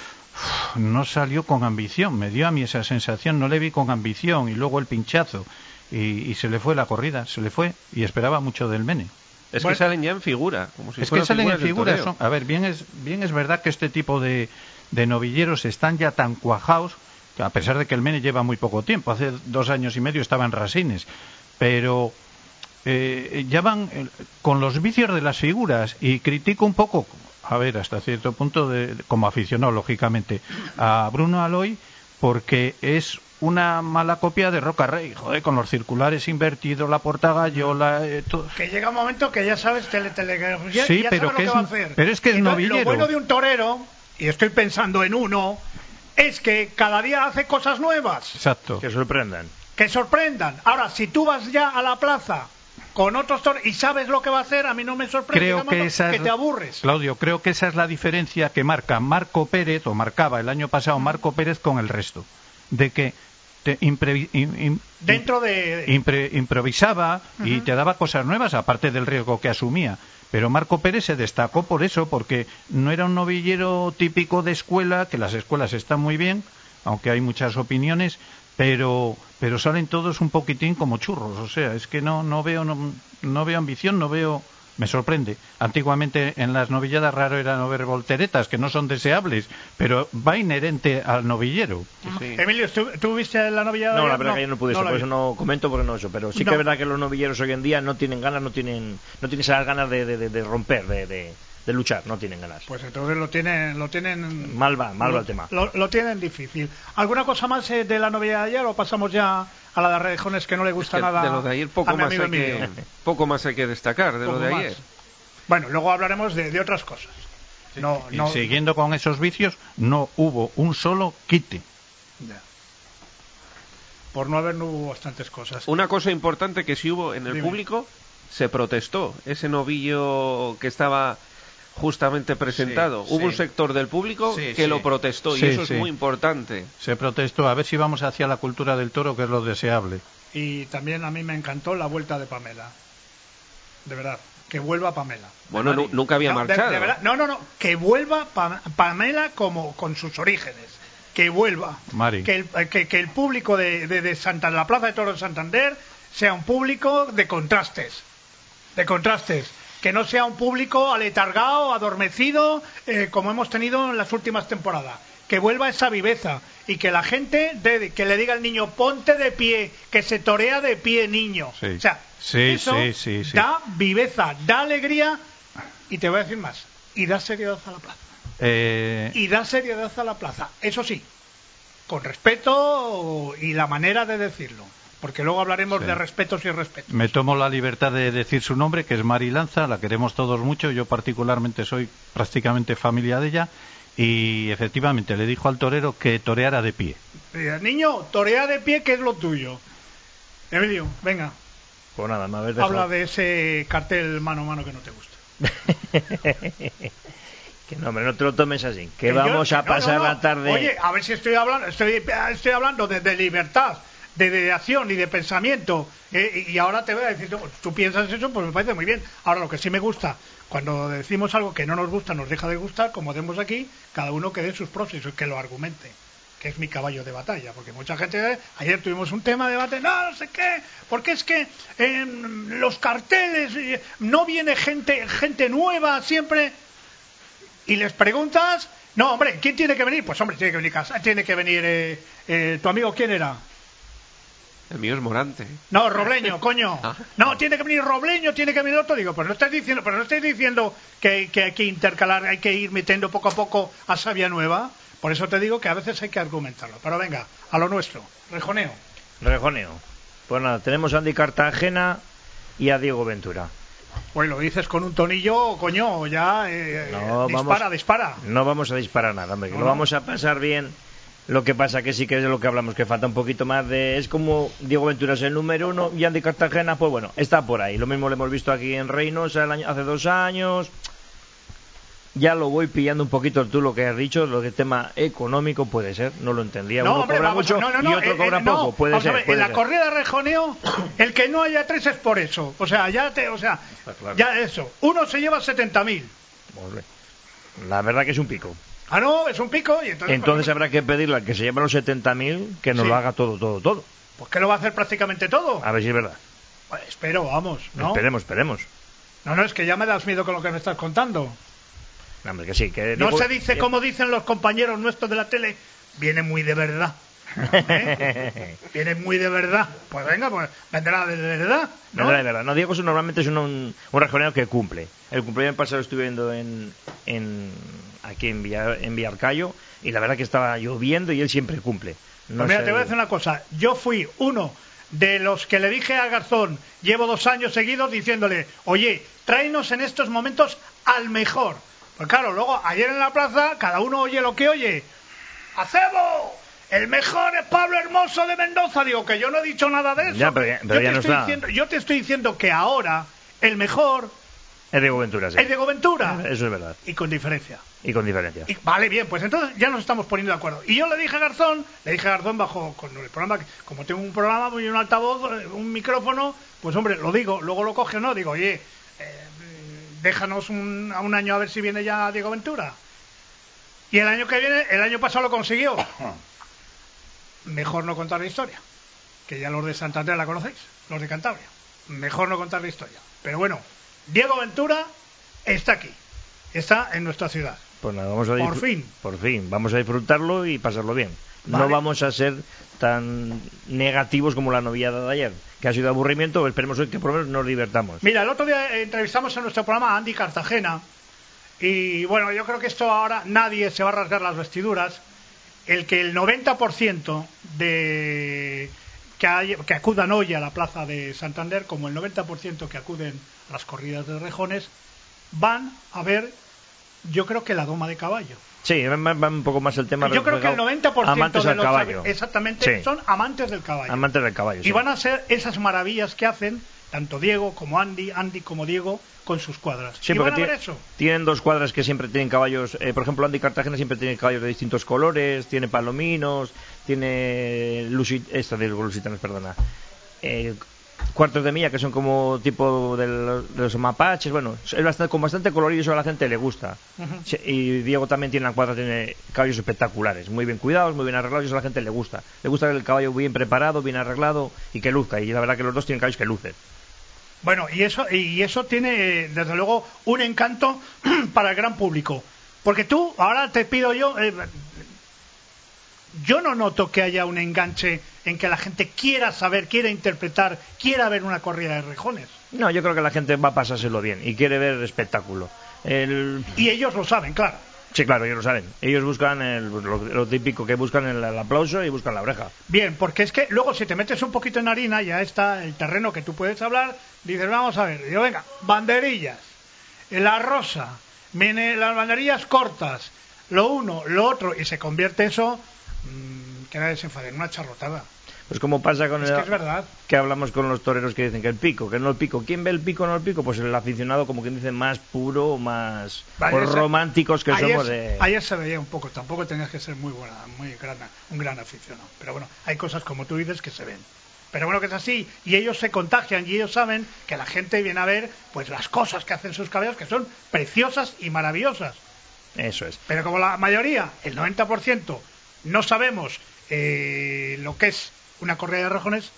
no salió con ambición. Me dio a mí esa sensación, no le vi con ambición. Y luego el pinchazo. Y, y se le fue la corrida, se le fue. Y esperaba mucho del Mene. Es Bueno. que salen ya en figura. Como si Es que fueran salen en del figuras. toreo. Son, a ver, bien es, bien es verdad que este tipo de, de novilleros están ya tan cuajados, que a pesar de que el Mene lleva muy poco tiempo, hace dos años y medio estaba en Rasines, pero eh, ya van eh, con los vicios de las figuras y critico un poco, a ver, hasta cierto punto, de, como aficionado, lógicamente, a Bruno Aloy, porque es una mala copia de Roca Rey, joder, con los circulares invertidos, la portagallola, eh, todo. Que llega un momento que ya sabes, tele, tele, ya, Sí, ya pero sabes que lo es- que va a hacer. pero es que es Entonces, novillero. Lo bueno de un torero, y estoy pensando en uno, es que cada día hace cosas nuevas, Exacto. Que sorprendan. que sorprendan. Ahora, si tú vas ya a la plaza con otros toros y sabes lo que va a hacer, a mí no me sorprende, Creo digamos, que esa que es, te aburres. Claudio, creo que esa es la diferencia que marca Marco Pérez, o marcaba el año pasado Marco Pérez con el resto. De que te imprevi- im- im- Dentro de... impre- improvisaba y Ujú. te daba cosas nuevas, aparte del riesgo que asumía. Pero Marco Pérez se destacó por eso, porque no era un novillero típico de escuela, que las escuelas están muy bien, aunque hay muchas opiniones, pero pero salen todos un poquitín como churros. O sea, es que no no veo no, no veo ambición, no veo... Me sorprende. Antiguamente en las novilladas raro era no ver volteretas, que no son deseables, pero va inherente al novillero. Sí. Emilio, ¿tú, tú viste la novillada? No, de la ayer? verdad que yo no pude eso, la por vi. eso no comento porque no eso, pero sí No. que es verdad que los novilleros hoy en día no tienen ganas, no tienen no tienen esas ganas de, de, de- de romper, de, de, de luchar, no tienen ganas. Pues entonces lo tienen, lo tienen... Mal va, mal lo, va el tema. Lo, lo tienen difícil. ¿Alguna cosa más eh, de la novillada de ayer o pasamos ya a la de Rejones que no le Es gusta que nada de lo de ayer poco a mi más, amigo hay que, Emilio? poco más hay que destacar de lo Poco de más. ayer. Bueno, luego hablaremos de, de otras cosas. No, Y no... siguiendo con esos vicios, no hubo un solo quite. Ya. Por no haber no hubo bastantes cosas. Una cosa importante que sí hubo en el Dime. público, se protestó. Ese novillo que estaba justamente presentado, Sí, hubo sí. un sector del público Sí, que sí. lo protestó Sí, y eso sí. es muy importante. Se protestó a ver si vamos hacia la cultura del toro, que es lo deseable. Y también a mí me encantó la vuelta de Pamela. De verdad, que vuelva Pamela. Bueno, nu- nunca había No, de- marchado. de verdad, no, no, no, que vuelva Pa- Pamela como con sus orígenes. Que vuelva. Mari. Que el, que, que el público de, de, de Santa, la Plaza de Toros de Santander sea un público de contrastes. De contrastes. que no sea un público aletargado, adormecido, eh, como hemos tenido en las últimas temporadas. Que vuelva esa viveza y que la gente de, que le diga al niño ponte de pie, que se torea de pie, niño. Sí. O sea, sí, eso sí, sí, sí. da viveza, da alegría y te voy a decir más, y da seriedad a la plaza. Eh... Y da seriedad a la plaza, eso sí, con respeto y la manera de decirlo, porque luego hablaremos sí. de respetos y respetos. Me tomo la libertad de decir su nombre, que es Mari Lanza, la queremos todos mucho, yo particularmente soy prácticamente familia de ella. Y efectivamente le dijo al torero que toreara de pie. Niño, torea de pie, que es lo tuyo. Emilio, venga. Pues nada, me habéis dejado. Habla de ese cartel mano a mano que no te gusta. Que no, hombre, no te lo tomes así. Que, que vamos yo, a pasar no, no, no. la tarde. Oye, a ver si estoy hablando, estoy, estoy hablando de, de libertad, de, de acción y de pensamiento. Eh, y ahora te voy a decir, tú, tú piensas eso, pues me parece muy bien. Ahora, lo que sí me gusta, cuando decimos algo que no nos gusta, nos deja de gustar, como hacemos aquí, cada uno que dé sus pros y que lo argumente, que es mi caballo de batalla, porque mucha gente, ayer tuvimos un tema de debate, no, no sé qué, porque es que eh, los carteles, eh, no viene gente, gente nueva siempre, y les preguntas, no, hombre, ¿quién tiene que venir? Pues hombre, tiene que venir, tiene que venir eh, eh, tu amigo, ¿quién era? El mío es Morante. No, Robleño, coño. No, tiene que venir Robleño, tiene que venir otro. Digo, pues no estáis diciendo, pero no estáis diciendo que, que hay que intercalar, hay que ir metiendo poco a poco a savia nueva. Por eso te digo que a veces hay que argumentarlo. Pero venga, a lo nuestro. Rejoneo. Rejoneo. Pues nada, tenemos a Andy Cartagena y a Diego Ventura. Pues lo dices con un tonillo, coño, ya eh, no, dispara, vamos, dispara. No vamos a disparar nada, hombre, que no, lo vamos a pasar bien. Lo que pasa que sí que es de lo que hablamos, que falta un poquito más de... Es como Diego Ventura es el número uno y Andy Cartagena, pues bueno, está por ahí. Lo mismo lo hemos visto aquí en Reynosa el año, hace dos años. Ya lo voy pillando un poquito tú lo que has dicho, lo que tema económico puede ser, no lo entendía. No, Uno hombre, cobra vamos, mucho no, no, no, y otro eh, cobra eh, poco, no, puede ser. Ver, puede en ser. la corrida de rejoneo, el que no haya tres es por eso. O sea, ya te, o sea, claro. ya eso. Uno se lleva setenta mil. La verdad que es un pico. Ah, no, es un pico. Y entonces entonces pues, habrá que pedirle al que se lleva los setenta mil que nos sí. lo haga todo, todo, todo. Pues que lo va a hacer prácticamente todo. A ver si es verdad. Pues espero, vamos, ¿no? Esperemos, esperemos. No, no, es que ya me das miedo con lo que me estás contando. No, hombre, que sí, que no digo, se dice que... como dicen los compañeros nuestros de la tele, viene muy de verdad. ¿Eh? Viene muy de verdad. Pues venga, pues vendrá de verdad, ¿no? Vendrá de verdad. No, Diego normalmente es un, un, un rejonero que cumple. El cumpleaños pasado estuve viendo en, en aquí en, Villar, en Villarcayo y la verdad que estaba lloviendo y él siempre cumple. No pues mira, sé... te voy a decir una cosa. Yo fui uno de los que le dije a Garzón, llevo dos años seguidos diciéndole, oye, tráenos en estos momentos al mejor. Pues claro, luego ayer en la plaza cada uno oye lo que oye. ¡Acebo! El mejor es Pablo Hermoso de Mendoza. Digo que yo no he dicho nada de eso. Ya, pero ya, pero yo, ya te no estoy está. diciendo, yo te estoy diciendo que ahora el mejor es Diego Ventura, sí. Es Diego Ventura. Eso es verdad. Y con diferencia. Y con diferencia. Y, vale, bien, pues entonces ya nos estamos poniendo de acuerdo. Y yo le dije a Garzón, le dije a Garzón bajo con el programa, como tengo un programa y un altavoz, un micrófono, pues hombre, lo digo, luego lo coge o no, digo, oye, eh, déjanos un, a un año a ver si viene ya Diego Ventura. Y el año que viene, el año pasado lo consiguió. Mejor no contar la historia, que ya los de Santander la conocéis, los de Cantabria. Mejor no contar la historia. Pero bueno, Diego Ventura está aquí, está en nuestra ciudad. Pues nada, vamos a por fin. Por fin, vamos a disfrutarlo y pasarlo bien. Vale. No vamos a ser tan negativos como la noviada de ayer, que ha sido aburrimiento. Esperemos hoy que por lo menos nos divertamos. Mira, el otro día entrevistamos en nuestro programa a Andy Cartagena y bueno, yo creo que esto ahora nadie se va a rasgar las vestiduras. El que el noventa por ciento de que, hay, que acudan hoy a la plaza de Santander, como el noventa por ciento que acuden a las corridas de rejones, van a ver, yo creo que la doma de caballo. Sí, va, va un poco más el tema. Yo creo que el noventa por ciento amantes de del los caballo. Exactamente, Sí. son amantes del caballo. Amantes del caballo. Y sí. van a ser esas maravillas que hacen tanto Diego como Andy, Andy como Diego, con sus cuadras. Sí, y van a porque ver eso. Tienen dos cuadras que siempre tienen caballos. Eh, por ejemplo, Andy Cartagena siempre tiene caballos de distintos colores, tiene palominos, tiene lusit esta de lusitanos, perdona. Eh, cuartos de milla que son como tipo de los, de los mapaches. Bueno, es bastante, con bastante colorido y eso a la gente le gusta. Uh-huh. Sí, y Diego también tiene la cuadra, tiene caballos espectaculares, muy bien cuidados, muy bien arreglados y eso a la gente le gusta. Le gusta el caballo bien preparado, bien arreglado y que luzca. Y la verdad que los dos tienen caballos que lucen. Bueno, y eso, y eso tiene, desde luego, un encanto para el gran público. Porque tú, ahora te pido yo, eh, yo no noto que haya un enganche en que la gente quiera saber, quiera interpretar, quiera ver una corrida de rejones. No, yo creo que la gente va a pasárselo bien y quiere ver espectáculo. El... Y ellos lo saben, claro. Sí, claro, ellos lo saben. Ellos buscan el, lo, lo típico que buscan el, el aplauso y buscan la oreja. Bien, porque es que luego si te metes un poquito en harina, ya está el terreno que tú puedes hablar, dices, vamos a ver, digo, venga, banderillas, la rosa, viene las banderillas cortas, lo uno, lo otro, y se convierte eso, mmm, que nadie se enfade, en una charlotada. Pues como pasa con es el... que es verdad. Que hablamos con los toreros que dicen que el pico, que no el pico. ¿Quién ve el pico o no el pico? Pues el aficionado, como quien dice, más puro, más Vale, ese, románticos que ayer, somos de... Ayer se veía un poco, tampoco tenías que ser muy buena, muy gran, un gran aficionado. Pero bueno, hay cosas como tú dices que se ven. Pero bueno, que es así, y ellos se contagian y ellos saben que la gente viene a ver pues las cosas que hacen sus caballos, que son preciosas y maravillosas. Eso es. Pero como la mayoría, el noventa por ciento, no sabemos eh, lo que es una corrida de rejones,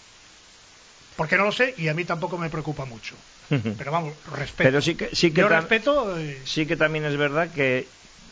porque no lo sé y a mí tampoco me preocupa mucho. Pero vamos, respeto. Pero sí que, sí que Yo tam- respeto. Eh... Sí que también es verdad que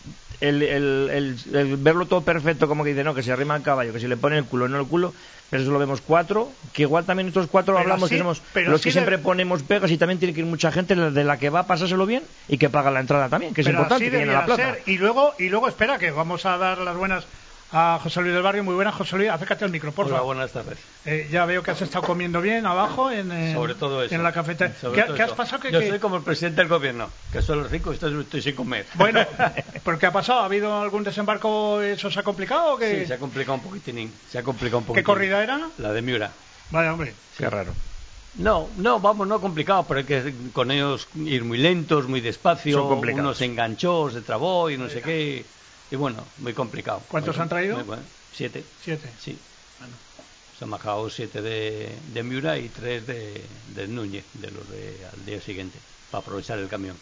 el, el, el, el verlo todo perfecto, como que dice, no, que se arrima el caballo, que si le pone el culo, no el culo, pero eso lo vemos cuatro, que igual también estos cuatro pero hablamos sí, que somos pero los sí que de... siempre ponemos pegas y también tiene que ir mucha gente de la que va a pasárselo bien y que paga la entrada también, que es pero importante, así que viene la plaza. Ser. Y luego, y luego espera, que vamos a dar las buenas a José Luis del Barrio. Muy buenas, José Luis, acércate al micro, por favor. Hola, buenas tardes. Eh, ya veo que has estado comiendo bien abajo en, en, Sobre todo eso. en la cafetería. Sobre ¿Qué, ¿qué has eso. pasado? Que, Yo que... soy como el presidente del gobierno, que soy rico y estoy, estoy sin comer. Bueno, ¿pero qué ha pasado? ¿Ha habido algún desembarco? ¿Eso se ha complicado o qué? Sí, se ha complicado un poquitín. Se ha complicado un poquitín. ¿Qué corrida era? La de Miura. Vaya, hombre. Qué raro. No, no, vamos, no complicado, pero hay que con ellos ir muy lentos, muy despacio. Uno se enganchó, se trabó y no sé qué. Y bueno, muy complicado. ¿Cuántos muy, han traído? Muy bueno. Siete. Siete. Sí. Bueno. Se han bajado siete de, de Miura y tres de, de Núñez, de los de al día siguiente, para aprovechar el camión.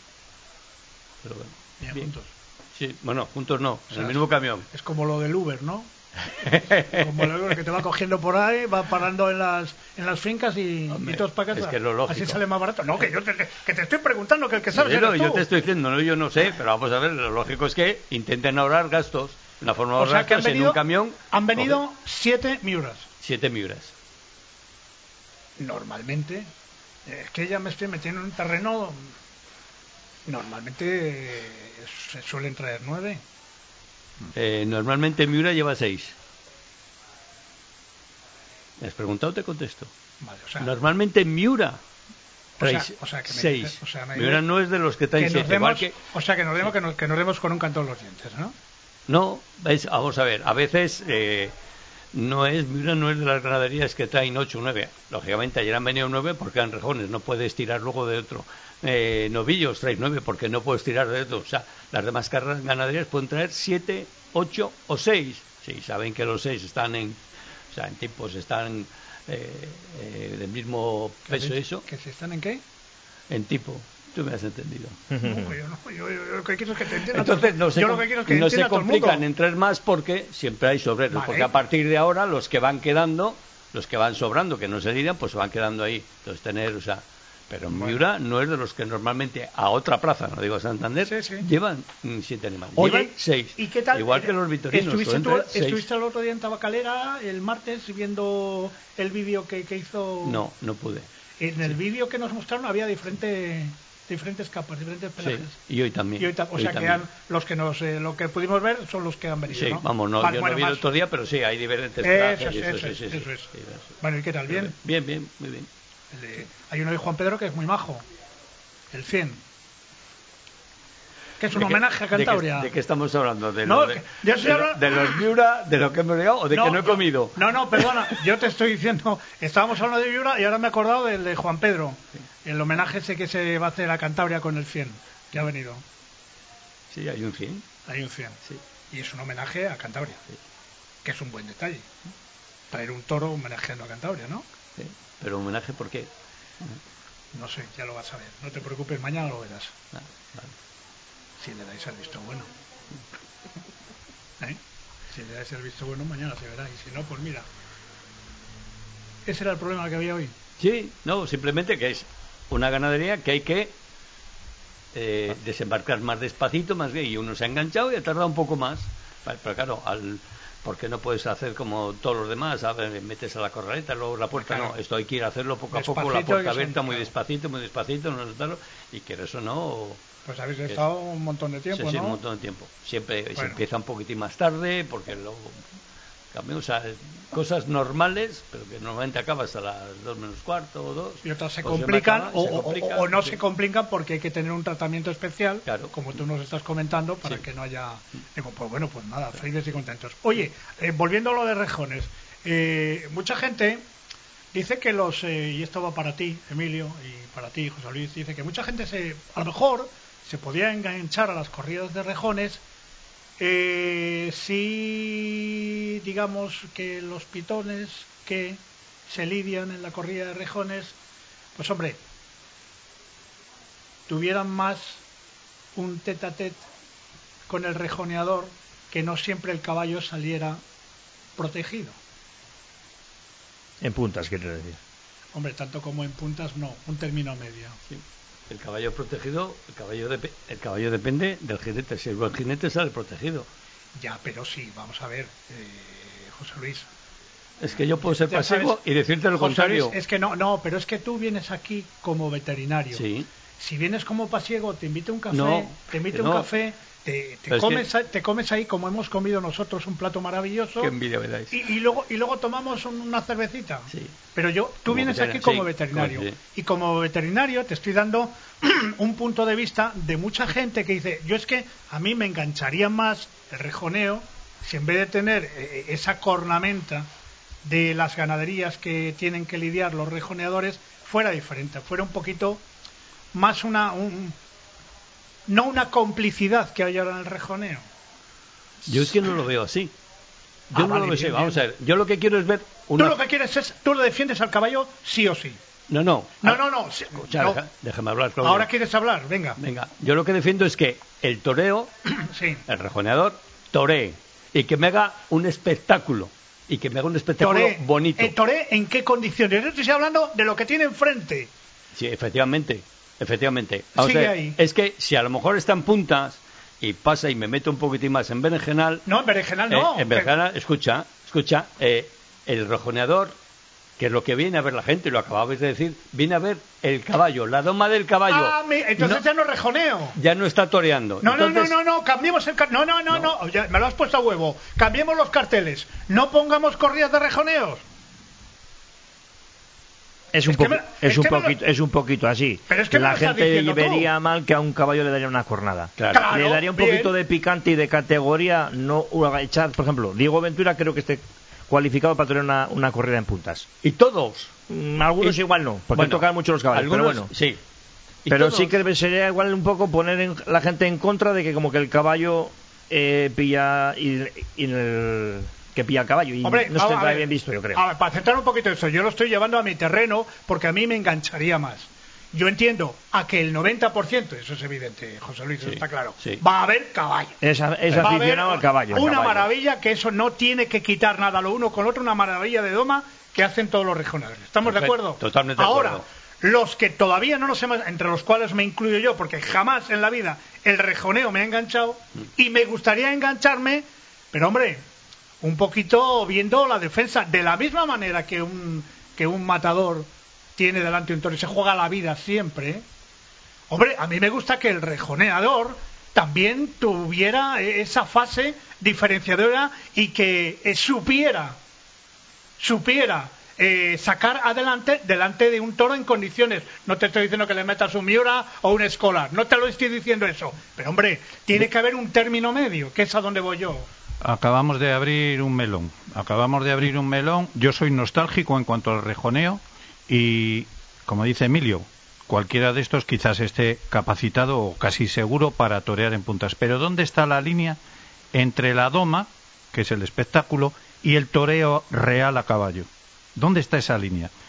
Pero bueno. Bien, bien. juntos. Sí, bueno, juntos no, O sea, en el mismo camión. Es como lo del Uber, ¿no? Como el Uber que te va cogiendo por ahí, va parando en las en las fincas y, Hombre, y todos para casa. es que es lo lógico. Así sale más barato. No, que yo te, que te estoy preguntando, que el que sabes Sí, no, eres tú. yo te estoy diciendo, no, yo no sé, pero vamos a ver, lo lógico es que intenten ahorrar gastos. Una forma de O ahorrar sea que han gastos venido, en un camión. han venido coge, siete Miuras. siete Miuras. Normalmente, es que ya me estoy metiendo en un terreno. Normalmente eh, se suelen traer nueve. Eh, normalmente Miura lleva seis. ¿Me has preguntado? Te contesto. Vale, o sea, normalmente Miura trae o sea, o sea que me seis. dice, o sea, me Miura no es de los que traen que siete. demos, Igual que... O sea, que nos demos, que nos, que nos demos con un canto en los dientes, ¿no? No, ¿veis? Vamos a ver, a veces eh, no es Miura no es de las ganaderías que traen ocho o nueve. Lógicamente ayer han venido nueve porque eran rejones, no puedes tirar luego de otro. Eh, novillos traes nueve porque no puedes tirar de otro. O sea, las demás ganaderías pueden traer siete, ocho o seis. Sí, saben que los seis están en, o sea, en tipos están eh, eh, del mismo peso y eso. ¿Que si están en qué? En tipo. Tú me has entendido. No, yo, no, yo, yo lo que quiero es que te entienda. Entonces no se, yo lo que quiero es que no se complican en en traer más porque siempre hay sobreros. Vale. Porque a partir de ahora los que van quedando, los que van sobrando, que no se lidian, pues van quedando ahí. Entonces tener, o sea, pero bueno. Miura no es de los que normalmente a otra plaza, no digo a Santander, sí, sí. llevan siete animales. Oye, llevan seis. ¿Y qué tal? Igual que los vitorinos. ¿Estuviste, tú, seis. ¿Estuviste el otro día en Tabacalera, el martes, viendo el vídeo que, que hizo? No, no pude. En el sí. vídeo que nos mostraron había diferente, diferentes capas, diferentes pelajes. Sí, y hoy también. Y hoy ta o hoy sea, que han, los que nos, eh, lo que pudimos ver son los que han venido, sí, ¿no? vamos, no, vale, yo bueno, no vi más. el otro día, pero sí, hay diferentes Eso, pelajes. es, Eso, eso, sí, es, sí, eso sí, es. sí, eso. Bueno, ¿y qué tal? ¿Bien? Bien, bien, muy bien. El, hay uno de Juan Pedro que es muy majo, el cien. Que es un ¿De homenaje qué, a Cantabria. ¿De qué, de qué estamos hablando? ¿De, no, lo de, yo estoy de, hablando... de los Miura, de lo que hemos llegado o de no, que no he comido? No, no, perdona, yo te estoy diciendo, estábamos hablando de Miura y ahora me he acordado del de Juan Pedro, sí. El homenaje ese que se va a hacer a Cantabria con el cien, que ha venido. Sí, hay un cien. Hay un cien, sí. Y es un homenaje a Cantabria, sí. Que es un buen detalle. Traer un toro homenajeando a Cantabria, ¿no? Sí. Pero homenaje, ¿por qué? No sé, ya lo vas a ver. No te preocupes, mañana lo verás. Ah, vale. Si le dais el visto bueno. ¿Eh? Si le dais el visto bueno, mañana se verá. Y si no, pues mira. Ese era el problema que había hoy. Sí, no, simplemente que es una ganadería que hay que eh, desembarcar más despacito, más bien, y uno se ha enganchado y ha tardado un poco más. Pero claro, al, porque no puedes hacer como todos los demás, ¿sabes? Metes a la corraleta, luego la puerta, claro. No, esto hay que ir a hacerlo poco a poco, la puerta abierta, muy despacito, muy despacito, no notarlo, y que eso no... Pues habéis estado un montón de tiempo, sí, ¿no? Sí, un montón de tiempo. Siempre bueno. Se empieza un poquitín más tarde, porque luego... O sea, cosas normales, pero que normalmente acabas a las dos menos cuarto o dos. Y otras se complican, acaba, o, se complican o, o no sí. se complican porque hay que tener un tratamiento especial, claro. como tú nos estás comentando, para sí. que no haya... Digo, pues bueno, pues nada, felices y contentos. Oye, eh, volviendo a lo de rejones, eh, mucha gente dice que los... Eh, y esto va para ti, Emilio, y para ti, José Luis, dice que mucha gente se a lo mejor se podía enganchar a las corridas de rejones Eh, si digamos que los pitones que se lidian en la corrida de rejones, pues hombre, tuvieran más un tete a tete con el rejoneador, que no siempre el caballo saliera protegido. En puntas, quiero decir. Hombre, tanto como en puntas no, un término medio. Sí. El caballo protegido, el caballo, de, el caballo depende del jinete. Si el buen jinete sale protegido. Ya, pero sí, vamos a ver, eh, José Luis. Es que yo puedo ser pasivo y decirte lo José contrario. Luis, es que no, no, pero es que tú vienes aquí como veterinario. Sí. Si vienes como pasiego, te invito un café, no, te invito no. un café, te, te comes, que... te comes ahí como hemos comido nosotros un plato maravilloso. Qué envidia me dais. Y, y luego y luego tomamos un, una cervecita. Sí. Pero yo, tú como vienes aquí como sí, veterinario como, sí. y como veterinario te estoy dando un punto de vista de mucha gente que dice, yo es que a mí me engancharía más el rejoneo si en vez de tener eh, esa cornamenta de las ganaderías que tienen que lidiar los rejoneadores fuera diferente, fuera un poquito más una un, no una complicidad que hay ahora en el rejoneo. Yo es que no lo veo así. Yo ah, no vale, lo veo bien, así. Vamos bien. a ver. Yo lo que quiero es ver una... Tú lo que quieres es, tú lo defiendes al caballo sí o sí. No, no. No, no, no. Escucha, no. Deja, déjame hablar, Claudio. Ahora quieres hablar, venga. Venga, yo lo que defiendo es que el toreo, sí. el rejoneador, toree y que me haga un espectáculo. Y que me haga un espectáculo toré, bonito. ¿El toré en qué condiciones? Yo estoy hablando de lo que tiene enfrente. Sí, efectivamente. Efectivamente. Vamos Sigue a ver, ahí. es que si a lo mejor está en puntas y pasa y me meto un poquitín más en berenjenal... No, en berenjenal no. Eh, en berenjenal, que... escucha, escucha, eh, el rejoneador, que es lo que viene a ver la gente, y lo acababais de decir, viene a ver el caballo, la doma del caballo. Ah, me... entonces no, ya no rejoneo. Ya no está toreando. No, entonces... no, no, no, no, cambiemos el... Car... No, no, no, no, no. Ya, me lo has puesto a huevo. Cambiemos los carteles. No pongamos corridas de rejoneos. Es un, es, que me, es, un poquito, lo... es un poquito así. Pero es que la gente vería tú. mal que a un caballo le daría una cornada. Claro. Claro, le daría un bien. poquito de picante y de categoría. No echar, por ejemplo, Diego Ventura creo que esté cualificado para tener una, una corrida en puntas. ¿Y todos? Mm, algunos y... igual no, porque bueno, tocan mucho los caballos. Algunos, pero bueno, sí. Pero todos? sí que sería igual un poco poner en, la gente en contra de que como que el caballo eh, pilla y, y el... que pilla caballo y Hombre, no está bien visto, yo creo. A ver, para centrar un poquito eso, yo lo estoy llevando a mi terreno porque a mí me engancharía más. Yo entiendo a que el noventa por ciento, eso es evidente, José Luis, eso sí, está claro, sí. va a haber caballo. Es, es aficionado al caballo. Una caballo. maravilla, que eso no tiene que quitar nada lo uno con otro, una maravilla de doma que hacen todos los rejoneadores. ¿Estamos Perfecto, de acuerdo? Totalmente de Ahora, acuerdo. los que todavía no nos hemos, entre los cuales me incluyo yo, porque jamás en la vida el rejoneo me ha enganchado mm. y me gustaría engancharme, pero hombre, un poquito viendo la defensa, de la misma manera que un que un matador tiene delante un toro y se juega la vida siempre, ¿eh? Hombre, a mí me gusta que el rejoneador también tuviera esa fase diferenciadora y que eh, supiera supiera eh, sacar adelante delante de un toro en condiciones. No te estoy diciendo que le metas un Miura o un Escolar, no te lo estoy diciendo eso, pero hombre, tiene que haber un término medio, que es a donde voy yo. Acabamos de abrir un melón. Acabamos de abrir un melón. Yo soy nostálgico en cuanto al rejoneo y, como dice Emilio, cualquiera de estos quizás esté capacitado o casi seguro para torear en puntas. Pero ¿dónde está la línea entre la doma, que es el espectáculo, y el toreo real a caballo? ¿Dónde está esa línea?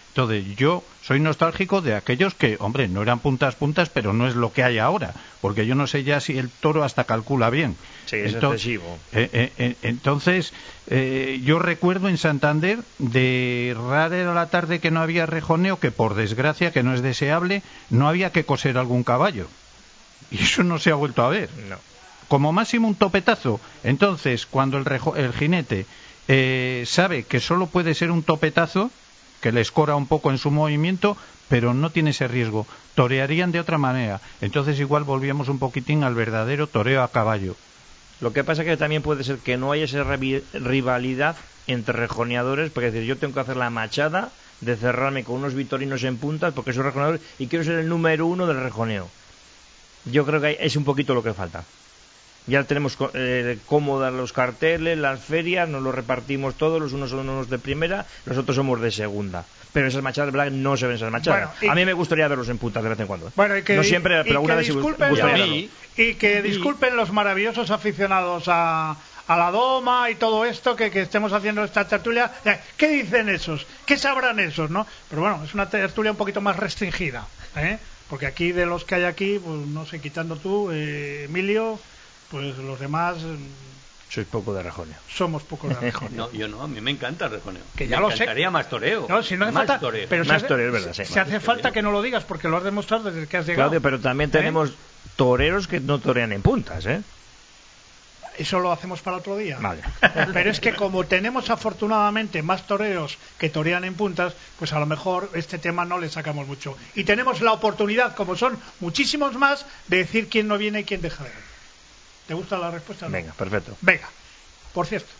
Entonces, yo soy nostálgico de aquellos que, hombre, no eran puntas puntas, pero no es lo que hay ahora, porque yo no sé ya si el toro hasta calcula bien. Sí, es entonces, excesivo. Eh, eh, eh, entonces, eh, yo recuerdo en Santander, de rara era la tarde que no había rejoneo, que por desgracia, que no es deseable, no había que coser algún caballo. Y eso no se ha vuelto a ver. No. Como máximo un topetazo. Entonces, cuando el, rejo, el jinete eh, sabe que solo puede ser un topetazo, que le escora un poco en su movimiento, pero no tiene ese riesgo, torearían de otra manera. Entonces igual volvíamos un poquitín al verdadero toreo a caballo. Lo que pasa es que también puede ser que no haya esa rivalidad entre rejoneadores, porque es decir, yo tengo que hacer la machada de cerrarme con unos vitorinos en puntas porque soy rejoneador y quiero ser el número uno del rejoneo. Yo creo que es un poquito lo que falta. Ya tenemos eh, cómo dar los carteles, las ferias, nos los repartimos todos, los unos son unos de primera, los otros somos de segunda. Pero esas machadas, ¿verdad? No se ven esas machadas. Bueno, a mí me gustaría verlos en puntas de vez en cuando. Bueno, y que, no siempre, y, pero y alguna que vez sí disculpen gustaría los, verlo. Y que disculpen los maravillosos aficionados a, a la doma y todo esto, que, que estemos haciendo esta tertulia. ¿Qué dicen esos? ¿Qué sabrán esos, no? Pero bueno, es una tertulia un poquito más restringida, ¿eh? Porque aquí, de los que hay aquí, pues no sé, quitando tú, eh, Emilio, pues los demás... Sois poco de rejoneo. Somos poco de rejoneo. No, yo no, a mí me encanta el rejoneo. Que ya me lo sé. Me encantaría más toreo. No, si no hace más falta, toreo. pero más si toreo, es verdad, sí. Si hace falta que no lo digas, porque lo has demostrado desde que has llegado. Claudio, pero también tenemos ¿Eh? toreros que no torean en puntas, ¿eh? Eso lo hacemos para otro día. Vale. Pero es que como tenemos afortunadamente más toreros que torean en puntas, pues a lo mejor este tema no le sacamos mucho. Y tenemos la oportunidad, como son muchísimos más, de decir quién no viene y quién deja de venir. ¿Te gusta la respuesta? ¿No? Venga, perfecto. Venga. Por cierto,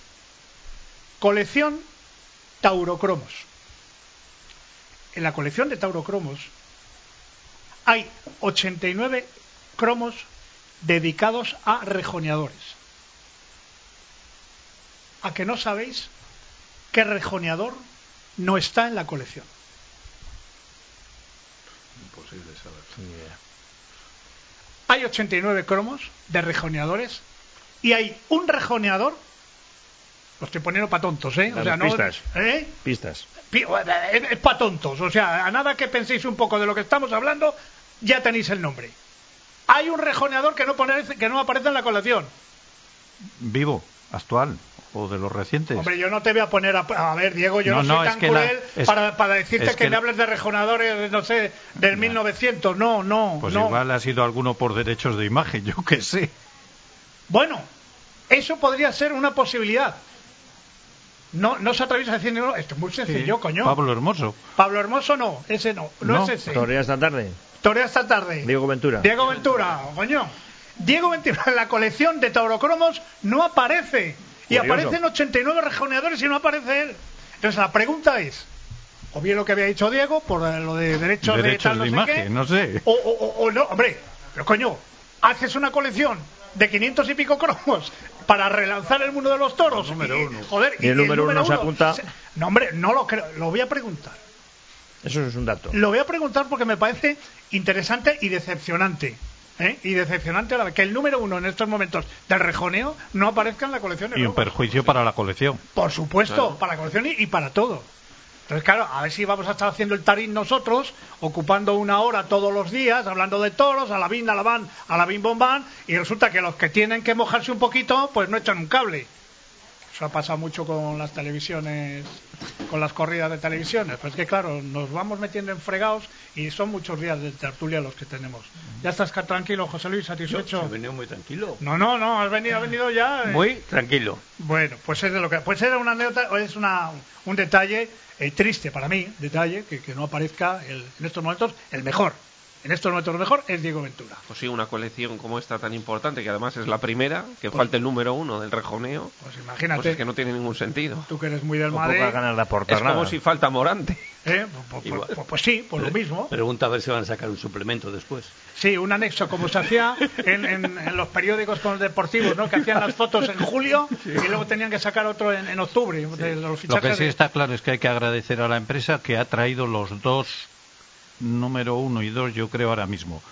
colección Taurocromos. En la colección de Taurocromos hay ochenta y nueve cromos dedicados a rejoneadores. ¿A que no sabéis qué rejoneador no está en la colección? Imposible saber. Yeah. Hay ochenta y nueve cromos de rejoneadores y hay un rejoneador, lo estoy poniendo para tontos, ¿eh? O sea, no, pistas. ¿eh? Pistas. Es, es para tontos, o sea, a nada que penséis un poco de lo que estamos hablando, ya tenéis el nombre. Hay un rejoneador que no, pone, que no aparece en la colección. Vivo, actual, o de los recientes. Hombre, yo no te voy a poner a, a ver, Diego, yo no, no soy no, tan cruel la, es, para, para decirte que, que me hables de rejoneadores, no sé, del no. mil novecientos, no, no. Pues no. igual ha sido alguno por derechos de imagen, yo qué sé. Bueno, eso podría ser una posibilidad. No, no se atrevéis a decir, no, esto es muy sencillo, sí. coño. Pablo Hermoso. Pablo Hermoso no, ese no, no, no. es ese. Torea esta tarde. Torea esta tarde. Diego Ventura. Diego Ventura, coño. Diego Ventura en la colección de Taurocromos no aparece. Y Curioso. Aparecen ochenta y nueve rejoneadores y no aparece él. Entonces la pregunta es, o bien lo que había dicho Diego, por lo de derechos, derechos de, tal, de no imagen, sé qué, no sé. O, o, o no, hombre, pero coño, haces una colección de quinientos y pico cromos para relanzar el mundo de los toros. El número y, uno. Joder, y el, y número, el número uno se apunta. No, hombre, no lo creo, lo voy a preguntar. Eso es un dato. Lo voy a preguntar porque me parece interesante y decepcionante. ¿Eh? Y decepcionante la que el número uno en estos momentos del rejoneo no aparezca en la colección de y un cromos. perjuicio para la colección. Por supuesto, claro. Para la colección y, y para todo. Entonces, claro, a ver si vamos a estar haciendo el tarín nosotros, ocupando una hora todos los días, hablando de toros, a la bin, a la van, a la bim bom ban, y resulta que los que tienen que mojarse un poquito, pues no echan un cable. Eso ha pasado mucho con las televisiones, con las corridas de televisiones. Pues que claro, nos vamos metiendo en fregados y son muchos días de tertulia los que tenemos. ¿Ya estás tranquilo, José Luis, satisfecho? Yo he venido muy tranquilo. No, no, no, has venido, has venido ya. Eh. Muy tranquilo. Bueno, pues es de lo que, pues era una anécdota, es una, un detalle eh, triste para mí, detalle que, que no aparezca el, en estos momentos el mejor. En estos momentos lo mejor es Diego Ventura. Pues sí, una colección como esta tan importante, que además es la primera, que pues, falta el número uno del rejoneo. Pues imagínate. Pues es que no tiene ningún sentido. Tú que eres muy del Con Madrid. pocas ganas de aportar es nada. como si falta Morante. ¿Eh? Pues, pues, pues, pues sí, pues lo mismo. Pregunta a ver si van a sacar un suplemento después. Sí, un anexo, como se hacía en, en, en los periódicos con los deportivos, ¿no? Que hacían las fotos en julio sí. Y luego tenían que sacar otro en, en octubre. Sí. De los lo que sí de... está claro es que hay que agradecer a la empresa que ha traído los dos número uno y dos, yo creo ahora mismo,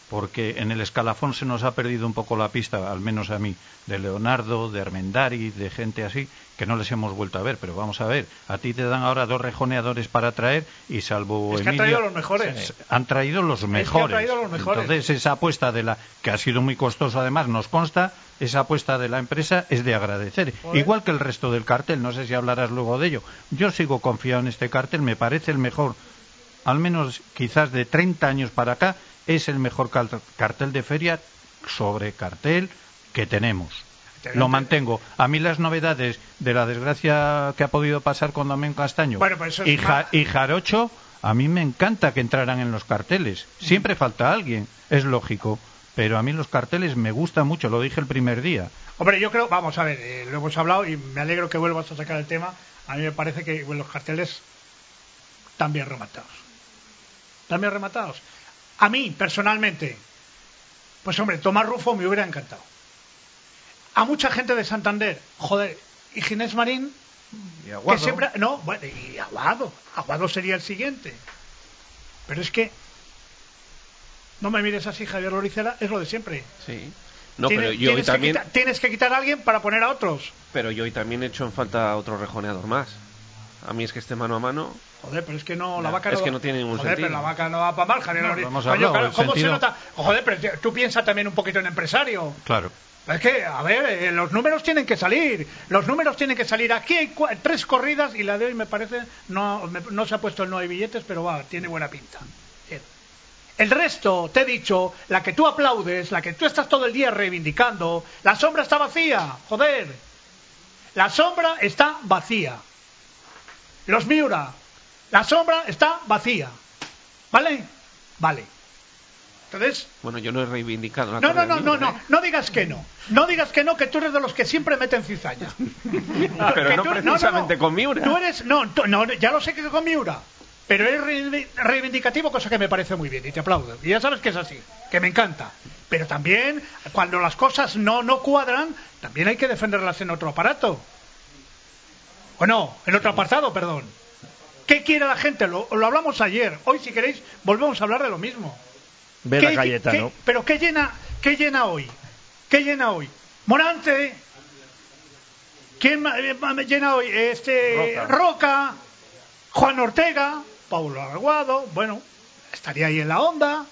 porque en el escalafón se nos ha perdido un poco la pista, al menos a mí, de Leonardo, de Armendari, de gente así, que no les hemos vuelto a ver. Pero vamos a ver, a ti te dan ahora dos rejoneadores para traer y salvo es que Emilio, han traído los mejores. Han traído los mejores. Es que han traído los mejores. Entonces esa apuesta de la que ha sido muy costosa, además nos consta, esa apuesta de la empresa es de agradecer. Joder. Igual que el resto del cartel, no sé si hablarás luego de ello. Yo sigo confiado en este cartel, me parece el mejor, al menos quizás de treinta años para acá, es el mejor cartel de feria sobre cartel que tenemos. Lo mantengo. A mí las novedades de la desgracia que ha podido pasar con Damián Castaño bueno, pues y, ja y Jarocho, a mí me encanta que entraran en los carteles. Siempre falta alguien, es lógico, pero a mí los carteles me gustan mucho, lo dije el primer día. Hombre, yo creo, vamos a ver, eh, lo hemos hablado y me alegro que vuelvas a sacar el tema. A mí me parece que bueno, los carteles están bien rematados. Están bien rematados. A mí, personalmente, pues hombre, Tomás Rufo me hubiera encantado. A mucha gente de Santander, joder, y Ginés Marín, y Aguado. Que siempre, no, bueno, y Aguado, Aguado sería el siguiente. Pero es que, no me mires así, Javier Loricela, es lo de siempre. Sí. No, tienes, pero yo hoy también... que quitar, tienes que quitar a alguien para poner a otros. Pero yo hoy también he hecho en falta otro rejoneador más. A mí es que esté mano a mano... Joder, pero es que no, la no, vaca es no... que no tiene ningún joder, sentido. Pero la vaca no va para mal, Javier no, Loricela. Coño, claro, ¿cómo sentido... se nota? Joder, pero tú piensas también un poquito en empresario. Claro. Es que, a ver, eh, los números tienen que salir. Los números tienen que salir. Aquí hay tres corridas y la de hoy me parece... No, me, no se ha puesto el no hay billetes, pero va, tiene buena pinta. Bien. El resto, te he dicho, la que tú aplaudes, la que tú estás todo el día reivindicando, la sombra está vacía, joder. La sombra está vacía. Los Miura, la sombra está vacía. ¿Vale? Vale. Entonces... Bueno, yo no he reivindicado la No, no, no, Miura, no, ¿eh? no, no digas que no. No digas que no, que tú eres de los que siempre meten cizaña. Pero no tú, precisamente no, no, no. con Miura. Tú eres... No, tú, no, ya lo sé que con Miura. Pero eres reivindicativo, cosa que me parece muy bien y te aplaudo. Y ya sabes que es así, que me encanta. Pero también, cuando las cosas no, no cuadran, también hay que defenderlas en otro aparato. ¿O no? En otro apartado, perdón. ¿Qué quiere la gente? Lo, lo hablamos ayer. Hoy, si queréis, volvemos a hablar de lo mismo. Ve la Cayetano. ¿Qué, pero ¿qué llena, qué llena hoy? ¿Qué llena hoy? Morante. ¿Quién me llena hoy? Este Roca. Roca, Juan Ortega, Paulo Aguado. Bueno, estaría ahí en la onda.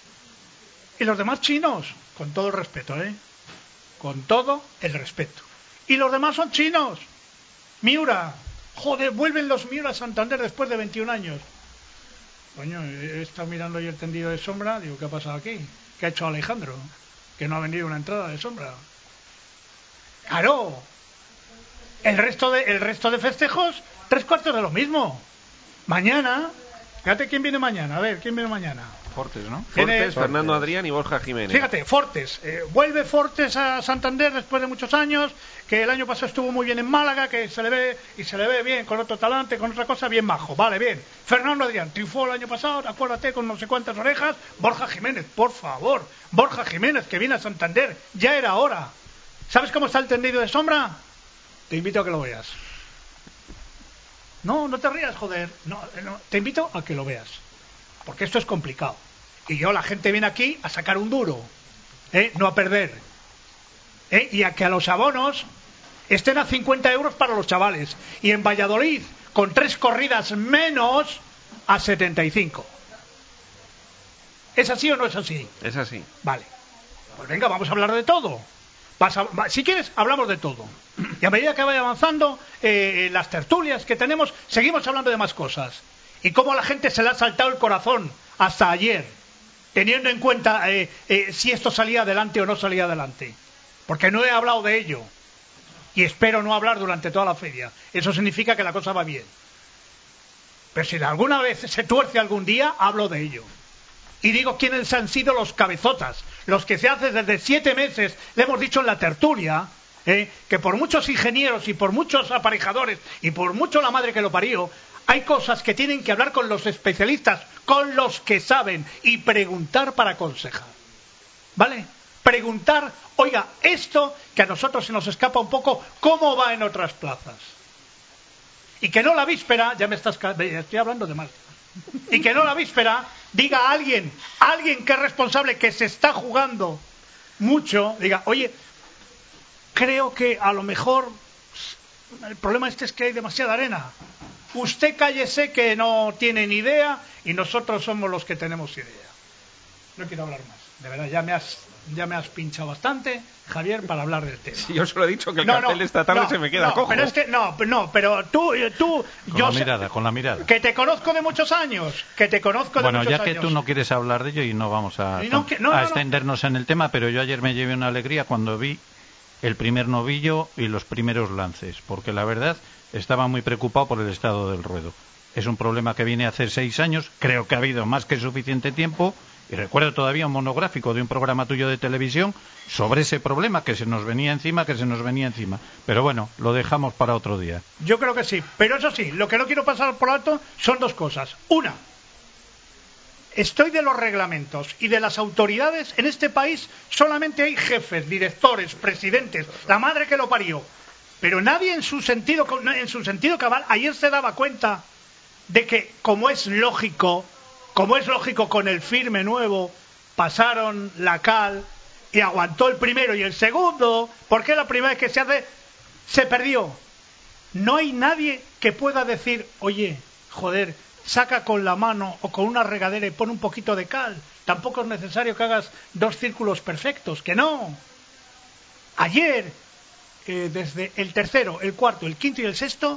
Y los demás chinos, con todo el respeto, ¿eh? Con todo el respeto. Y los demás son chinos. Miura. Joder, vuelven los Miura a Santander después de veintiún años. Coño, he estado mirando yo el tendido de sombra. Digo, ¿qué ha pasado aquí? ¿Qué ha hecho Alejandro? Que no ha vendido una entrada de sombra. ¡Claro! El resto de, el resto de festejos, tres cuartos de lo mismo. Mañana, fíjate quién viene mañana. A ver, ¿quién viene mañana? Fortes, ¿no? Viene- Fortes, Fernando Adrián y Borja Jiménez. Fíjate, Fortes. Eh, vuelve Fortes a Santander después de muchos años, que el año pasado estuvo muy bien en Málaga, que se le ve y se le ve bien, con otro talante, con otra cosa, bien bajo. Vale, bien. Fernando Adrián triunfó el año pasado, acuérdate, con no sé cuántas orejas. Borja Jiménez, por favor. Borja Jiménez, que viene a Santander. Ya era hora. ¿Sabes cómo está el tendido de sombra? Te invito a que lo veas. No, no te rías, joder. No, no, te invito a que lo veas. Porque esto es complicado. Y yo, la gente viene aquí a sacar un duro, ¿eh? No a perder. ¿Eh? Y a que a los abonos estén a cincuenta euros para los chavales. Y en Valladolid, con tres corridas menos, a setenta y cinco. ¿Es así o no es así? Es así. Vale. Pues venga, vamos a hablar de todo. Vas a- va- si quieres, hablamos de todo. Y a medida que vaya avanzando, eh, las tertulias que tenemos, seguimos hablando de más cosas. Y cómo a la gente se le ha saltado el corazón hasta ayer, teniendo en cuenta eh, eh, si esto salía adelante o no salía adelante. Porque no he hablado de ello. Y espero no hablar durante toda la feria. Eso significa que la cosa va bien. Pero si de alguna vez se tuerce algún día, hablo de ello. Y digo quiénes han sido los cabezotas, los que se hace desde siete meses, le hemos dicho en la tertulia, ¿eh? que por muchos ingenieros y por muchos aparejadores y por mucho la madre que lo parió, hay cosas que tienen que hablar con los especialistas, con los que saben, y preguntar para aconsejar. ¿Vale? Preguntar, oiga, esto que a nosotros se nos escapa un poco, ¿cómo va en otras plazas? Y que no la víspera, ya me estás, ca- estoy hablando de mal, y que no la víspera diga a alguien, alguien que es responsable, que se está jugando mucho, diga, oye, creo que a lo mejor el problema este es que hay demasiada arena. Usted cállese que no tiene ni idea y nosotros somos los que tenemos idea. No quiero hablar más. De verdad, ya me has, ya me has pinchado bastante, Javier, para hablar del tema. Sí, yo solo he dicho que el no, cartel no, esta tarde no, se me queda no, cojo. Pero es que, no, no, pero tú, tú con yo la sé, mirada, con la mirada. Que te conozco de muchos años, que te conozco de bueno, muchos años. Bueno, ya que tú no quieres hablar de ello y no vamos a, no, que, no, a no, extendernos no. en el tema, pero yo ayer me llevé una alegría cuando vi el primer novillo y los primeros lances, porque la verdad estaba muy preocupado por el estado del ruedo. Es un problema que viene hace seis años, creo que ha habido más que suficiente tiempo, y recuerdo todavía un monográfico de un programa tuyo de televisión sobre ese problema que se nos venía encima, que se nos venía encima. Pero bueno, lo dejamos para otro día. Yo creo que sí, pero eso sí, lo que no quiero pasar por alto son dos cosas. Una, estoy de los reglamentos y de las autoridades. En este país solamente hay jefes, directores, presidentes, la madre que lo parió. Pero nadie en su sentido, en su sentido cabal, ayer se daba cuenta de que, como es lógico, como es lógico con el firme nuevo, pasaron la cal y aguantó el primero y el segundo, porque la primera vez que se hace, se perdió. No hay nadie que pueda decir, oye, joder, saca con la mano o con una regadera y pon un poquito de cal. Tampoco es necesario que hagas dos círculos perfectos, que no. Ayer, eh, desde el tercero, el cuarto, el quinto y el sexto,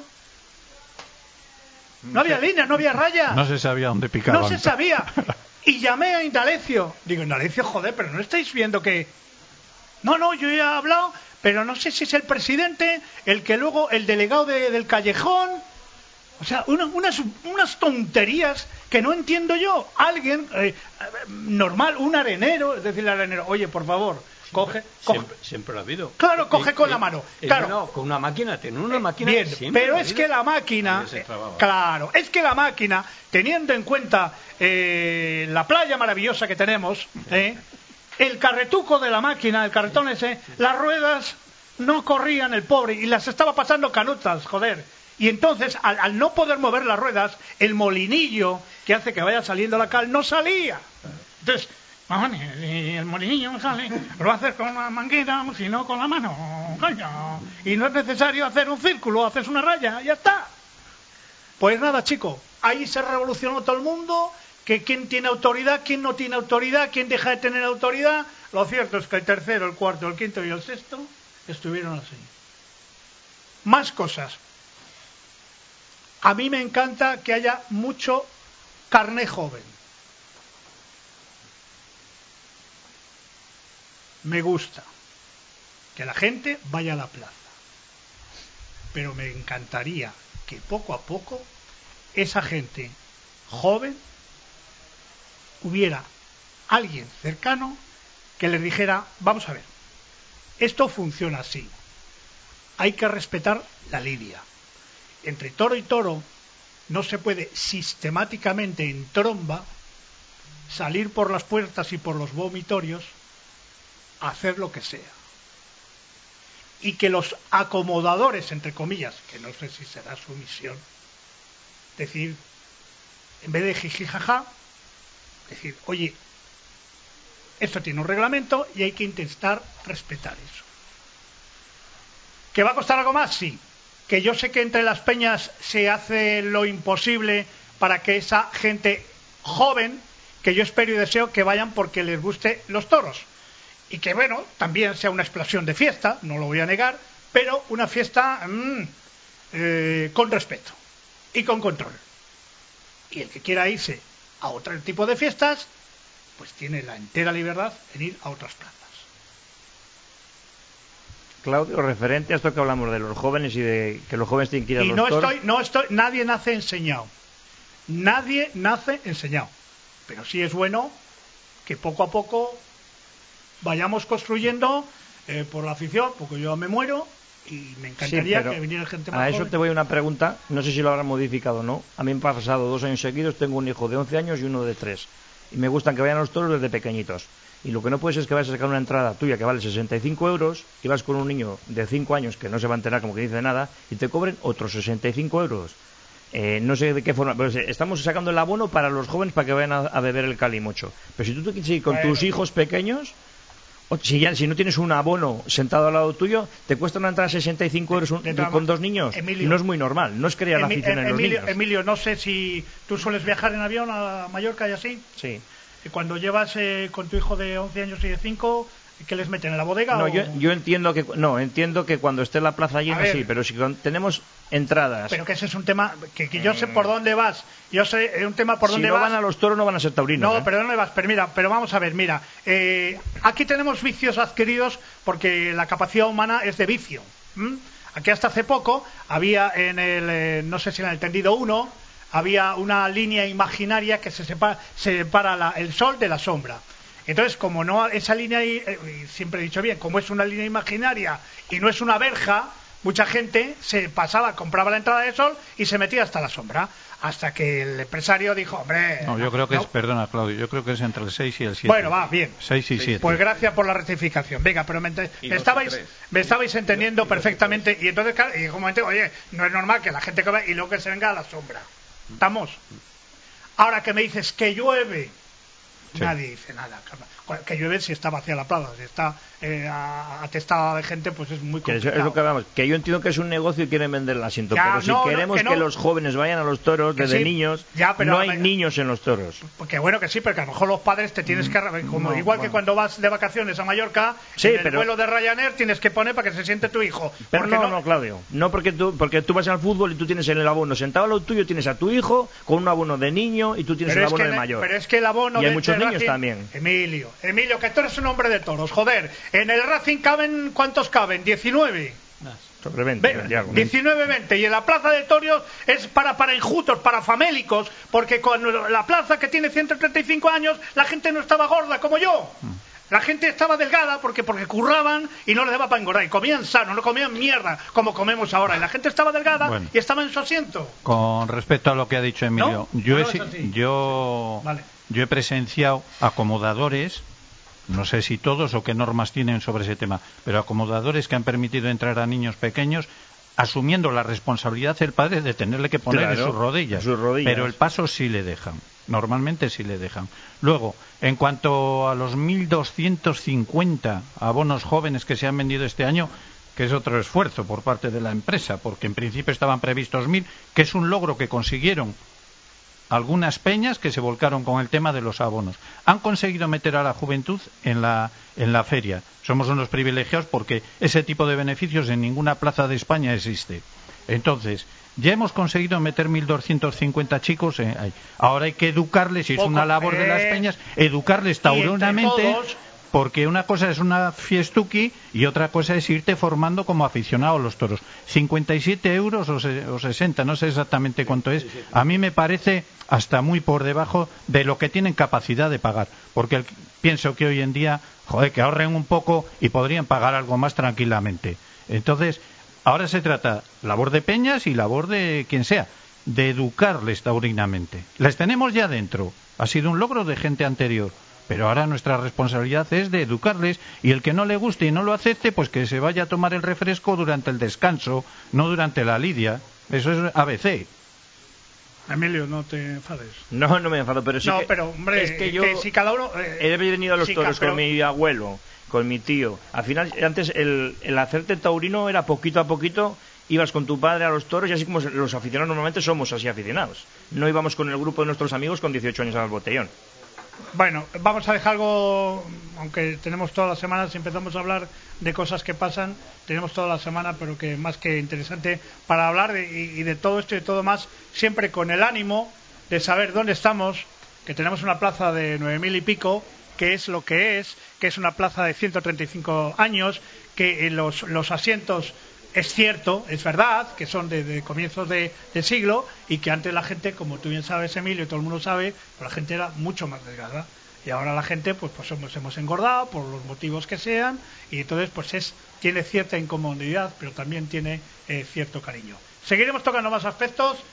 no había línea, no había raya. No se sabía dónde picaban. No se sabía. Y llamé a Indalecio. Digo, Indalecio, joder, pero no estáis viendo que... No, no, yo ya he hablado, pero no sé si es el presidente, el que luego, el delegado de, del callejón... O sea, una, unas, unas tonterías que no entiendo yo. Alguien, eh, normal, un arenero, es decir, el arenero, oye, por favor... Coge, coge. Siempre, siempre lo ha habido. Claro, coge y, con y, la mano. Y, claro. No, con una máquina, tener una máquina. Bien, pero es que la máquina, claro, es que la máquina, teniendo en cuenta eh, la playa maravillosa que tenemos, eh, el carretuco de la máquina, el carretón ese, las ruedas no corrían el pobre y las estaba pasando canutas, joder. Y entonces, al, al no poder mover las ruedas, el molinillo que hace que vaya saliendo la cal no salía. Entonces, y el molinillo no sale, lo va a hacer con una manguera, si no con la mano, coño. Y no es necesario hacer un círculo, haces una raya, ya está. Pues nada, chico, ahí se revolucionó todo el mundo, que quién tiene autoridad, quién no tiene autoridad, quién deja de tener autoridad. Lo cierto es que el tercero, el cuarto, el quinto y el sexto estuvieron así. Más cosas. A mí me encanta que haya mucho carné joven. Me gusta que la gente vaya a la plaza, pero me encantaría que poco a poco esa gente joven hubiera alguien cercano que les dijera, vamos a ver, esto funciona así, hay que respetar la lidia. Entre toro y toro no se puede sistemáticamente en tromba salir por las puertas y por los vomitorios hacer lo que sea. Y que los acomodadores, entre comillas, que no sé si será su misión, decir, en vez de jijijaja, decir, oye, esto tiene un reglamento y hay que intentar respetar eso. ¿Que va a costar algo más? Sí. Que yo sé que entre las peñas se hace lo imposible para que esa gente joven, que yo espero y deseo que vayan porque les guste los toros. Y que, bueno, también sea una explosión de fiesta, no lo voy a negar, pero una fiesta mmm, eh, con respeto y con control. Y el que quiera irse a otro tipo de fiestas, pues tiene la entera libertad en ir a otras plazas. Claudio, referente a esto que hablamos de los jóvenes y de que los jóvenes tienen que ir a y los no toros... estoy, no estoy, nadie nace enseñado. Nadie nace enseñado. Pero sí es bueno que poco a poco vayamos construyendo eh, por la afición, porque yo me muero y me encantaría sí, que viniera gente más a joven. eso te voy a una pregunta, no sé si lo habrán modificado o no. A mí me ha pasado dos años seguidos, tengo un hijo de once años y uno de tres, y me gustan que vayan a los toros desde pequeñitos, y lo que no puedes es que vayas a sacar una entrada tuya que vale sesenta y cinco euros y vas con un niño de cinco años que no se va a enterar como que dice nada y te cobren otros sesenta y cinco euros. Eh, no sé de qué forma, pero estamos sacando el abono para los jóvenes para que vayan a, a beber el calimocho. Pero si tú te quieres ir con bueno. tus hijos pequeños, o si, ya, si no tienes un abono sentado al lado tuyo, te cuesta una entrada sesenta y cinco euros un, de, de, con dos niños. Emilio, no es muy normal, no es crear Emi, afición en Emilio, los niños. Emilio, no sé si tú sueles viajar en avión a Mallorca y así. Sí. Y cuando llevas eh, con tu hijo de once años y de cinco, ¿qué les meten en la bodega? No, o... yo, yo entiendo que no, entiendo que cuando esté la plaza llena ver, sí, pero si con, tenemos entradas. Pero que ese es un tema que, que yo sé por dónde vas. Yo sé un tema por si dónde no vas. van a los toros no van a ser taurinos. No, ¿eh? pero ¿dónde vas? Pero mira, pero vamos a ver, mira, eh, aquí tenemos vicios adquiridos porque la capacidad humana es de vicio. ¿Mm? Aquí hasta hace poco había en el, eh, no sé si en el tendido uno, había una línea imaginaria que se separa, se separa la, el sol de la sombra. Entonces, como no esa línea, eh, siempre he dicho bien, como es una línea imaginaria y no es una verja, mucha gente se pasaba, compraba la entrada de sol y se metía hasta la sombra. Hasta que el empresario dijo, hombre... No, yo creo que no. es, perdona Claudio, yo creo que es entre el seis y el siete. Bueno, va, bien. seis y siete. Pues gracias por la rectificación. Venga, pero me, ent me estabais me estabais entendiendo y perfectamente. Y entonces, claro, y en un momento, oye, no es normal que la gente come y luego que se venga a la sombra. ¿Estamos? Ahora que me dices que llueve, sí. Nadie dice nada. Que llueve si está vacía la plaza, si está eh, atestada de gente, pues es muy complicado. Que es lo que hablamos, que yo entiendo que es un negocio y quieren vender el asiento, ya, pero si no, queremos no, que, que no. los jóvenes vayan a los toros que desde sí, niños, ya, pero no hay me... niños en los toros. Porque bueno que sí, pero que a lo mejor los padres te tienes que... Como, no, igual bueno. que cuando vas de vacaciones a Mallorca, sí, en el pero... vuelo de Ryanair tienes que poner para que se siente tu hijo. Pero no, no, no, Claudio, no porque tú, porque tú vas al fútbol y tú tienes en el abono sentado al lado tuyo, tienes a tu hijo con un abono de niño y tú tienes pero el abono de le, mayor. Pero es que el abono y hay de, muchos de niños Racing, también. Emilio, Emilio, que tú eres un hombre de toros, joder. En el Racing caben, ¿cuántos caben? diecinueve. Sobre veinte, Ve, diecinueve, veinte. Y en la plaza de toros es para, para enjutos, para famélicos, porque con la plaza que tiene ciento treinta y cinco años, la gente no estaba gorda como yo. La gente estaba delgada porque porque curraban y no les daba para engordar. Y comían sano, no comían mierda como comemos ahora. Y la gente estaba delgada bueno, y estaba en su asiento. Con respecto a lo que ha dicho Emilio, ¿No? yo, no, he, no yo, vale. yo he presenciado acomodadores, no sé si todos o qué normas tienen sobre ese tema, pero acomodadores que han permitido entrar a niños pequeños asumiendo la responsabilidad del padre de tenerle que poner claro, en sus rodillas. sus rodillas. Pero el paso sí le dejan. Normalmente sí le dejan. Luego, en cuanto a los mil doscientos cincuenta abonos jóvenes que se han vendido este año, que es otro esfuerzo por parte de la empresa, porque en principio estaban previstos mil, que es un logro que consiguieron algunas peñas que se volcaron con el tema de los abonos. Han conseguido meter a la juventud en la, en la feria. Somos unos privilegiados porque ese tipo de beneficios en ninguna plaza de España existe. Entonces, ya hemos conseguido meter mil doscientos cincuenta chicos. En, ahí. Ahora hay que educarles, y es Poco, una labor eh, de las peñas, educarles tauronamente, porque una cosa es una fiestuki y otra cosa es irte formando como aficionado a los toros. cincuenta y siete euros o, se, o sesenta, no sé exactamente cuánto es. A mí me parece hasta muy por debajo de lo que tienen capacidad de pagar, porque el, pienso que hoy en día, joder, que ahorren un poco y podrían pagar algo más tranquilamente. Entonces, ahora se trata labor de peñas y labor de quien sea, de educarles taurinamente. Les tenemos ya dentro. Ha sido un logro de gente anterior. Pero ahora nuestra responsabilidad es de educarles, y el que no le guste y no lo acepte, pues que se vaya a tomar el refresco durante el descanso, no durante la lidia. Eso es A B C. Emilio, no te enfades. No, no me enfado, pero sí no, que... pero, hombre, es que yo que si cada uno... Eh, he venido a los sí, toros pero... con mi abuelo, con mi tío. Al final, antes, el, el hacerte taurino era poquito a poquito... Ibas con tu padre a los toros y así como los aficionados normalmente somos así aficionados. No íbamos con el grupo de nuestros amigos con dieciocho años al botellón. Bueno, vamos a dejar algo, aunque tenemos todas las semanas, si empezamos a hablar de cosas que pasan, tenemos toda la semana, pero que más que interesante para hablar de, y, y de todo esto y de todo más, siempre con el ánimo de saber dónde estamos, que tenemos una plaza de nueve mil y pico, que es lo que es, que es una plaza de ciento treinta y cinco años, que los, los asientos... Es cierto, es verdad, que son de, de comienzos de, de siglo y que antes la gente, como tú bien sabes, Emilio, y todo el mundo sabe, pues la gente era mucho más delgada. Y ahora la gente, pues, pues hemos, hemos engordado por los motivos que sean y entonces pues es tiene cierta incomodidad, pero también tiene eh, cierto cariño. Seguiremos tocando más aspectos.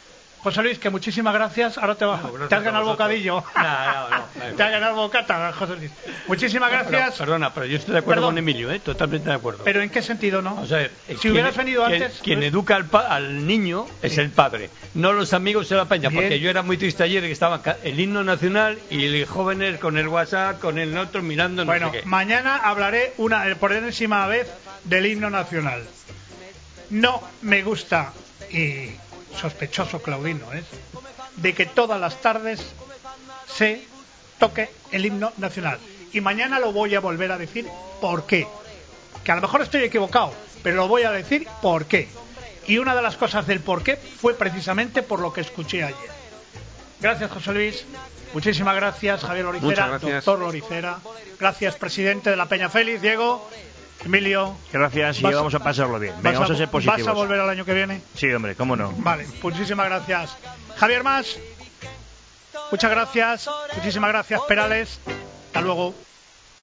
José Luis, que muchísimas gracias. Ahora te, va, no, te has ganado el bocadillo. No, no, no, no, te has ganado el bocata, José Luis. Muchísimas no, gracias. Pero, perdona, pero yo estoy de acuerdo Perdón. con Emilio, ¿eh? Totalmente de acuerdo. ¿Pero en qué sentido no? O sea, eh, si quien, hubieras venido quien, antes... Quien pues... educa al, pa al niño es sí. el padre, no los amigos de la peña. Bien. Porque yo era muy triste ayer que estaba el himno nacional y el jóvenes con el WhatsApp, con el otro mirando no bueno, sé qué. Mañana hablaré una por enésima vez del himno nacional. No me gusta, y sospechoso Claudino es, de que todas las tardes se toque el himno nacional. Y mañana lo voy a volver a decir por qué. Que a lo mejor estoy equivocado, pero lo voy a decir por qué. Y una de las cosas del por qué fue precisamente por lo que escuché ayer. Gracias, José Luis. Muchísimas gracias, Javier Loricera, doctor Loricera. Gracias, presidente de la Peña Félix, Diego. Emilio. Gracias, y vamos a pasarlo bien. Venga, vamos a ser positivos. ¿Vas a volver al año que viene? Sí, hombre, cómo no. Vale, muchísimas gracias. Javier Mas. Muchas gracias. Muchísimas gracias, Perales. Hasta luego.